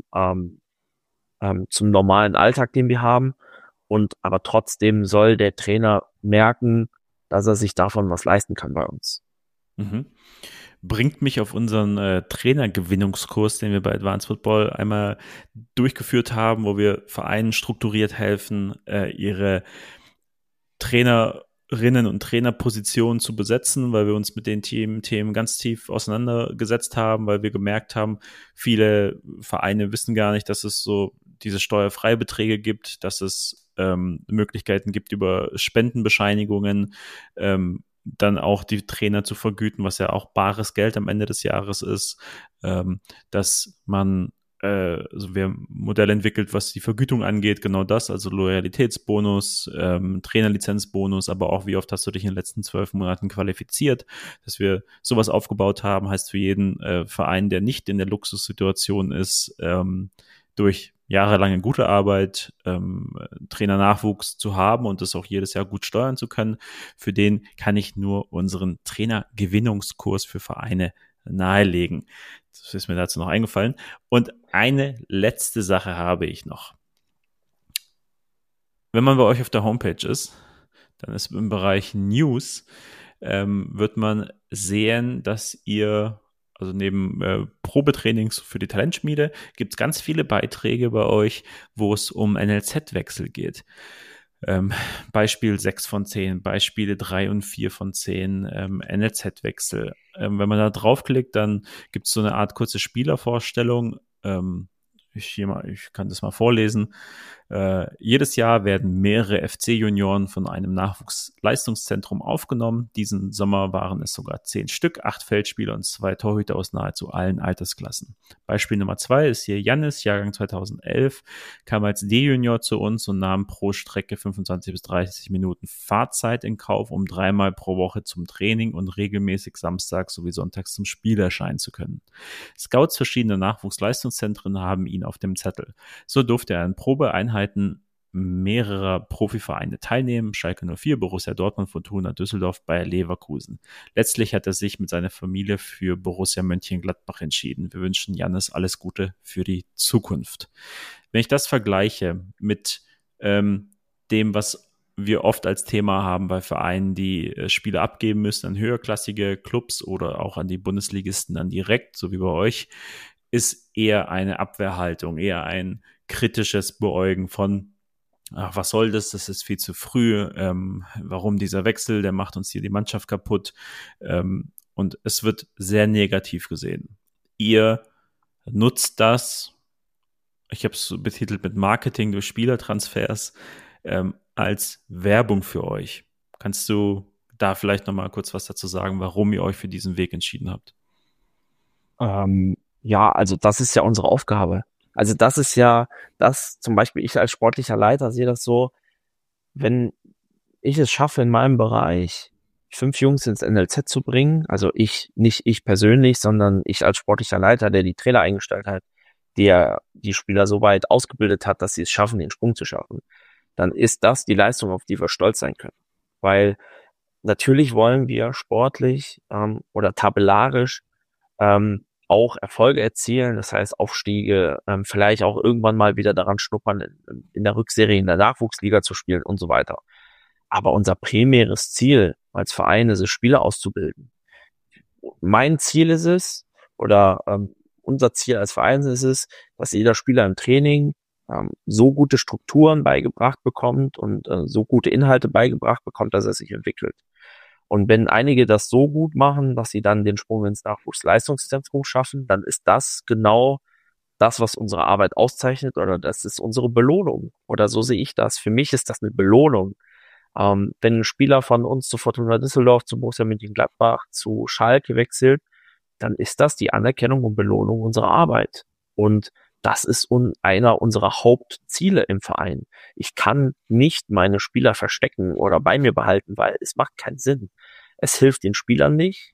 normalen Alltag, den wir haben. Aber trotzdem soll der Trainer merken, dass er sich davon was leisten kann bei uns. Bringt mich auf unseren Trainergewinnungskurs, den wir bei Advanced Football einmal durchgeführt haben, wo wir Vereinen strukturiert helfen, ihre Trainerinnen und Trainerpositionen zu besetzen, weil wir uns mit den Themen ganz tief auseinandergesetzt haben, weil wir gemerkt haben, viele Vereine wissen gar nicht, dass es so diese Steuerfreibeträge gibt, dass es Möglichkeiten gibt über Spendenbescheinigungen, dann auch die Trainer zu vergüten, was ja auch bares Geld am Ende des Jahres ist, dass man also wir haben ein Modell entwickelt, was die Vergütung angeht, genau das, also Loyalitätsbonus, Trainerlizenzbonus, aber auch wie oft hast du dich in den letzten 12 Monaten qualifiziert, dass wir sowas aufgebaut haben, heißt für jeden Verein, der nicht in der Luxussituation ist, durch jahrelange gute Arbeit, Trainernachwuchs zu haben und das auch jedes Jahr gut steuern zu können, für den kann ich nur unseren Trainergewinnungskurs für Vereine nahelegen. Das ist mir dazu noch eingefallen. Und eine letzte Sache habe ich noch. Wenn man bei euch auf der Homepage ist, dann ist im Bereich News, wird man sehen, dass ihr, also neben Probetrainings für die Talentschmiede, gibt es ganz viele Beiträge bei euch, wo es um NLZ-Wechsel geht. Beispiel 6 von 10, Beispiele 3 und 4 von 10, NLZ-Wechsel. Wenn man da draufklickt, dann gibt es so eine Art kurze Spielervorstellung. Ich kann das mal vorlesen. Jedes Jahr werden mehrere FC-Junioren von einem Nachwuchsleistungszentrum aufgenommen. Diesen Sommer waren es sogar 10 Stück, 8 Feldspieler und 2 Torhüter aus nahezu allen Altersklassen. Beispiel Nummer 2 ist hier Jannis, Jahrgang 2011, kam als D-Junior zu uns und nahm pro Strecke 25 bis 30 Minuten Fahrzeit in Kauf, um 3-mal pro Woche zum Training und regelmäßig samstags sowie sonntags zum Spiel erscheinen zu können. Scouts verschiedener Nachwuchsleistungszentren haben ihn auf dem Zettel. So durfte er an Probeeinheiten mehrerer Profivereine teilnehmen, Schalke 04, Borussia Dortmund, Fortuna Düsseldorf, Bayer Leverkusen. Letztlich hat er sich mit seiner Familie für Borussia Mönchengladbach entschieden. Wir wünschen Jannis alles Gute für die Zukunft. Wenn ich das vergleiche mit dem, was wir oft als Thema haben bei Vereinen, die Spiele abgeben müssen an höherklassige Clubs oder auch an die Bundesligisten dann direkt, so wie bei euch, ist eher eine Abwehrhaltung, eher ein kritisches Beäugen von ach, was soll das? Das ist viel zu früh. Warum dieser Wechsel? Der macht uns hier die Mannschaft kaputt. Und es wird sehr negativ gesehen. Ihr nutzt das, ich habe es so betitelt mit Marketing durch Spielertransfers, als Werbung für euch. Kannst du da vielleicht noch mal kurz was dazu sagen, warum ihr euch für diesen Weg entschieden habt? Ja, also das ist ja unsere Aufgabe. Also das ist ja das, zum Beispiel ich als sportlicher Leiter sehe das so, wenn ich es schaffe, in meinem Bereich 5 Jungs ins NLZ zu bringen, also nicht ich persönlich, sondern ich als sportlicher Leiter, der die Trainer eingestellt hat, der die Spieler so weit ausgebildet hat, dass sie es schaffen, den Sprung zu schaffen, dann ist das die Leistung, auf die wir stolz sein können. Weil natürlich wollen wir sportlich oder tabellarisch auch Erfolge erzielen, das heißt Aufstiege, vielleicht auch irgendwann mal wieder daran schnuppern, in der Rückserie in der Nachwuchsliga zu spielen und so weiter. Aber unser primäres Ziel als Verein ist es, Spieler auszubilden. Mein Ziel ist es, oder unser Ziel als Verein ist es, dass jeder Spieler im Training so gute Strukturen beigebracht bekommt und so gute Inhalte beigebracht bekommt, dass er sich entwickelt. Und wenn einige das so gut machen, dass sie dann den Sprung ins Nachwuchsleistungszentrum schaffen, dann ist das genau das, was unsere Arbeit auszeichnet, oder das ist unsere Belohnung. Oder so sehe ich das. Für mich ist das eine Belohnung. Wenn ein Spieler von uns zu Fortuna Düsseldorf, zu Borussia Mönchengladbach, zu Schalke wechselt, dann ist das die Anerkennung und Belohnung unserer Arbeit. Und das ist einer unserer Hauptziele im Verein. Ich kann nicht meine Spieler verstecken oder bei mir behalten, weil es macht keinen Sinn. Es hilft den Spielern nicht.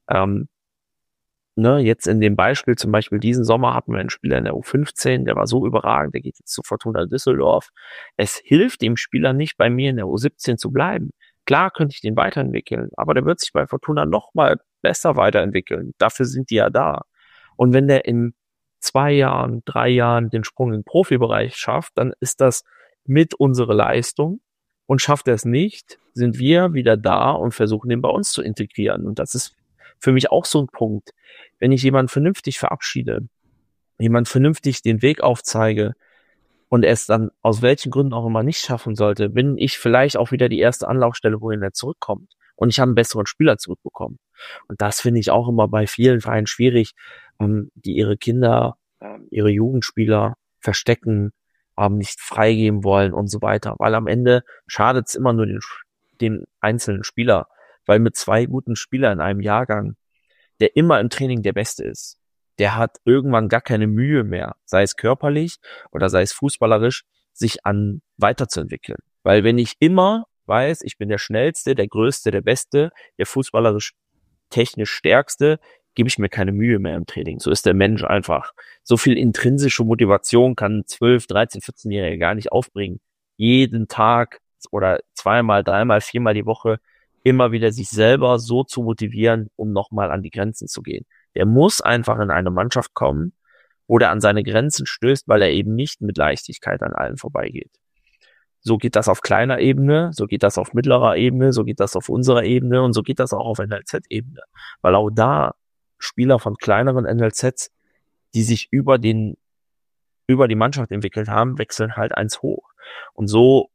Jetzt in dem Beispiel, zum Beispiel diesen Sommer hatten wir einen Spieler in der U15, der war so überragend, der geht jetzt zu Fortuna Düsseldorf. Es hilft dem Spieler nicht, bei mir in der U17 zu bleiben. Klar könnte ich den weiterentwickeln, aber der wird sich bei Fortuna noch mal besser weiterentwickeln. Dafür sind die ja da. Und wenn der in 2 Jahren, 3 Jahren den Sprung in den Profibereich schafft, dann ist das mit unserer Leistung. Und schafft er es nicht, sind wir wieder da und versuchen, den bei uns zu integrieren. Und das ist für mich auch so ein Punkt. Wenn ich jemanden vernünftig verabschiede, jemand vernünftig den Weg aufzeige und es dann aus welchen Gründen auch immer nicht schaffen sollte, bin ich vielleicht auch wieder die erste Anlaufstelle, wohin er zurückkommt. Und ich habe einen besseren Spieler zurückbekommen. Und das finde ich auch immer bei vielen Vereinen schwierig, die ihre Kinder, ihre Jugendspieler verstecken, nicht freigeben wollen und so weiter. Weil am Ende schadet es immer nur den einzelnen Spieler. Weil mit 2 guten Spielern in einem Jahrgang, der immer im Training der Beste ist, der hat irgendwann gar keine Mühe mehr, sei es körperlich oder sei es fußballerisch, sich weiterzuentwickeln. Weil wenn ich immer weiß, ich bin der Schnellste, der Größte, der Beste, der fußballerisch technisch Stärkste, gebe ich mir keine Mühe mehr im Training. So ist der Mensch einfach. So viel intrinsische Motivation kann ein 12-, 13-, 14-Jähriger gar nicht aufbringen. Jeden Tag oder 2-mal, 3-mal, 4-mal die Woche immer wieder sich selber so zu motivieren, um nochmal an die Grenzen zu gehen. Der muss einfach in eine Mannschaft kommen, wo der an seine Grenzen stößt, weil er eben nicht mit Leichtigkeit an allen vorbeigeht. So geht das auf kleiner Ebene, so geht das auf mittlerer Ebene, so geht das auf unserer Ebene und so geht das auch auf NLZ-Ebene. Weil auch da Spieler von kleineren NLZs, die sich über die Mannschaft entwickelt haben, wechseln halt eins hoch. Und so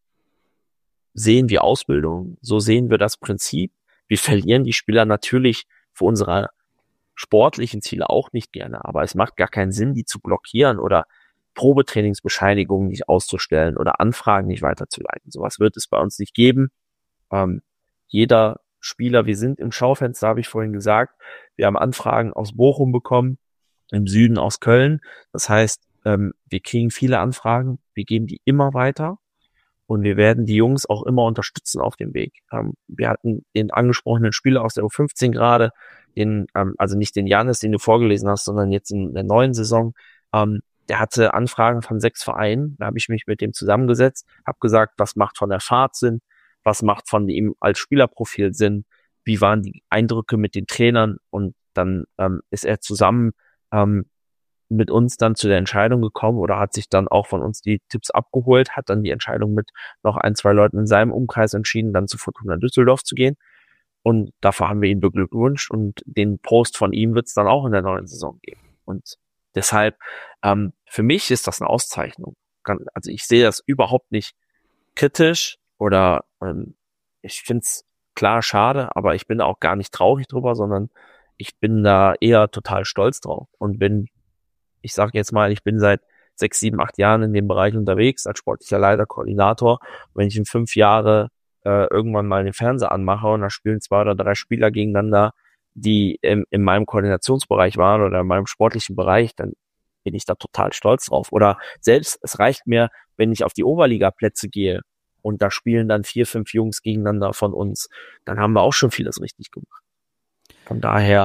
sehen wir Ausbildung, so sehen wir das Prinzip. Wir verlieren die Spieler natürlich für unsere sportlichen Ziele auch nicht gerne, aber es macht gar keinen Sinn, die zu blockieren oder Probetrainingsbescheinigungen nicht auszustellen oder Anfragen nicht weiterzuleiten. Sowas wird es bei uns nicht geben. Jeder Spieler, wir sind im Schaufenster, habe ich vorhin gesagt, wir haben Anfragen aus Bochum bekommen, im Süden aus Köln. Das heißt, wir kriegen viele Anfragen, wir geben die immer weiter. Und wir werden die Jungs auch immer unterstützen auf dem Weg. Wir hatten den angesprochenen Spieler aus der U15 gerade, also nicht den Janis, den du vorgelesen hast, sondern jetzt in der neuen Saison. Der hatte Anfragen von 6 Vereinen. Da habe ich mich mit dem zusammengesetzt, habe gesagt, was macht von der Fahrt Sinn, was macht von ihm als Spielerprofil Sinn, wie waren die Eindrücke mit den Trainern. Und dann ist er zusammen mit uns dann zu der Entscheidung gekommen oder hat sich dann auch von uns die Tipps abgeholt, hat dann die Entscheidung mit noch 1, 2 Leuten in seinem Umkreis entschieden, dann zu Fortuna Düsseldorf zu gehen. Und dafür haben wir ihn beglückwünscht und den Post von ihm wird es dann auch in der neuen Saison geben. Und deshalb, für mich ist das eine Auszeichnung. Also ich sehe das überhaupt nicht kritisch oder ich finde es klar schade, aber ich bin auch gar nicht traurig drüber, sondern ich bin da eher total stolz drauf und ich sage jetzt mal, ich bin seit 6, 7, 8 Jahren in dem Bereich unterwegs als sportlicher Leiter, Koordinator. Und wenn ich in 5 Jahre irgendwann mal den Fernseher anmache und da spielen 2 oder 3 Spieler gegeneinander, die in meinem Koordinationsbereich waren oder in meinem sportlichen Bereich, dann bin ich da total stolz drauf. Oder selbst, es reicht mir, wenn ich auf die Oberliga-Plätze gehe und da spielen dann 4, 5 Jungs gegeneinander von uns, dann haben wir auch schon vieles richtig gemacht. Von daher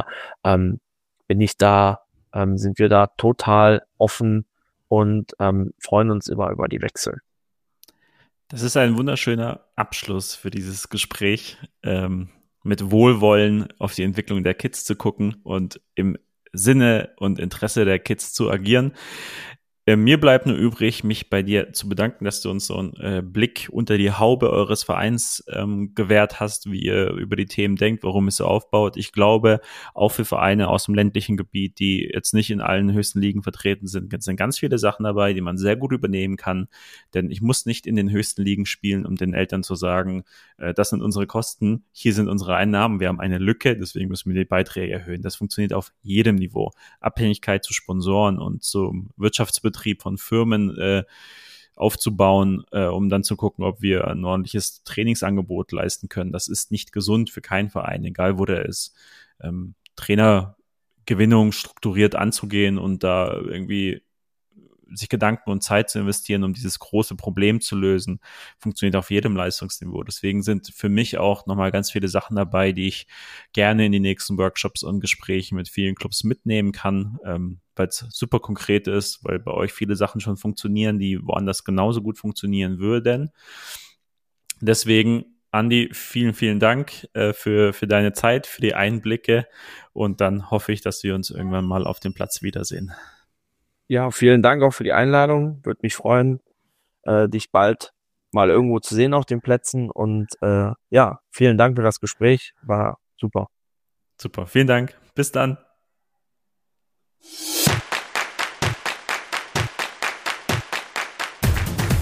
sind wir da total offen und freuen uns über die Wechsel. Das ist ein wunderschöner Abschluss für dieses Gespräch, mit Wohlwollen auf die Entwicklung der Kids zu gucken und im Sinne und Interesse der Kids zu agieren. Mir bleibt nur übrig, mich bei dir zu bedanken, dass du uns so einen Blick unter die Haube eures Vereins gewährt hast, wie ihr über die Themen denkt, warum es so aufbaut. Ich glaube, auch für Vereine aus dem ländlichen Gebiet, die jetzt nicht in allen höchsten Ligen vertreten sind, sind ganz viele Sachen dabei, die man sehr gut übernehmen kann. Denn ich muss nicht in den höchsten Ligen spielen, um den Eltern zu sagen, das sind unsere Kosten, hier sind unsere Einnahmen, wir haben eine Lücke, deswegen müssen wir die Beiträge erhöhen. Das funktioniert auf jedem Niveau. Abhängigkeit zu Sponsoren und zum Wirtschaftsbetrieb von Firmen aufzubauen, um dann zu gucken, ob wir ein ordentliches Trainingsangebot leisten können. Das ist nicht gesund für keinen Verein, egal wo der ist. Trainergewinnung strukturiert anzugehen und da irgendwie sich Gedanken und Zeit zu investieren, um dieses große Problem zu lösen, funktioniert auf jedem Leistungsniveau. Deswegen sind für mich auch nochmal ganz viele Sachen dabei, die ich gerne in die nächsten Workshops und Gespräche mit vielen Clubs mitnehmen kann, weil es super konkret ist, weil bei euch viele Sachen schon funktionieren, die woanders genauso gut funktionieren würden. Deswegen, Andi, vielen, vielen Dank für deine Zeit, für die Einblicke und dann hoffe ich, dass wir uns irgendwann mal auf dem Platz wiedersehen. Ja, vielen Dank auch für die Einladung. Würde mich freuen, dich bald mal irgendwo zu sehen auf den Plätzen. Und ja, vielen Dank für das Gespräch. War super. Super, vielen Dank. Bis dann.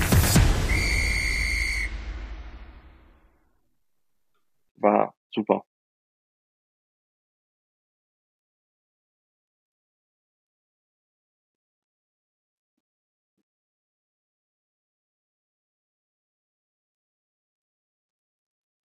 War super.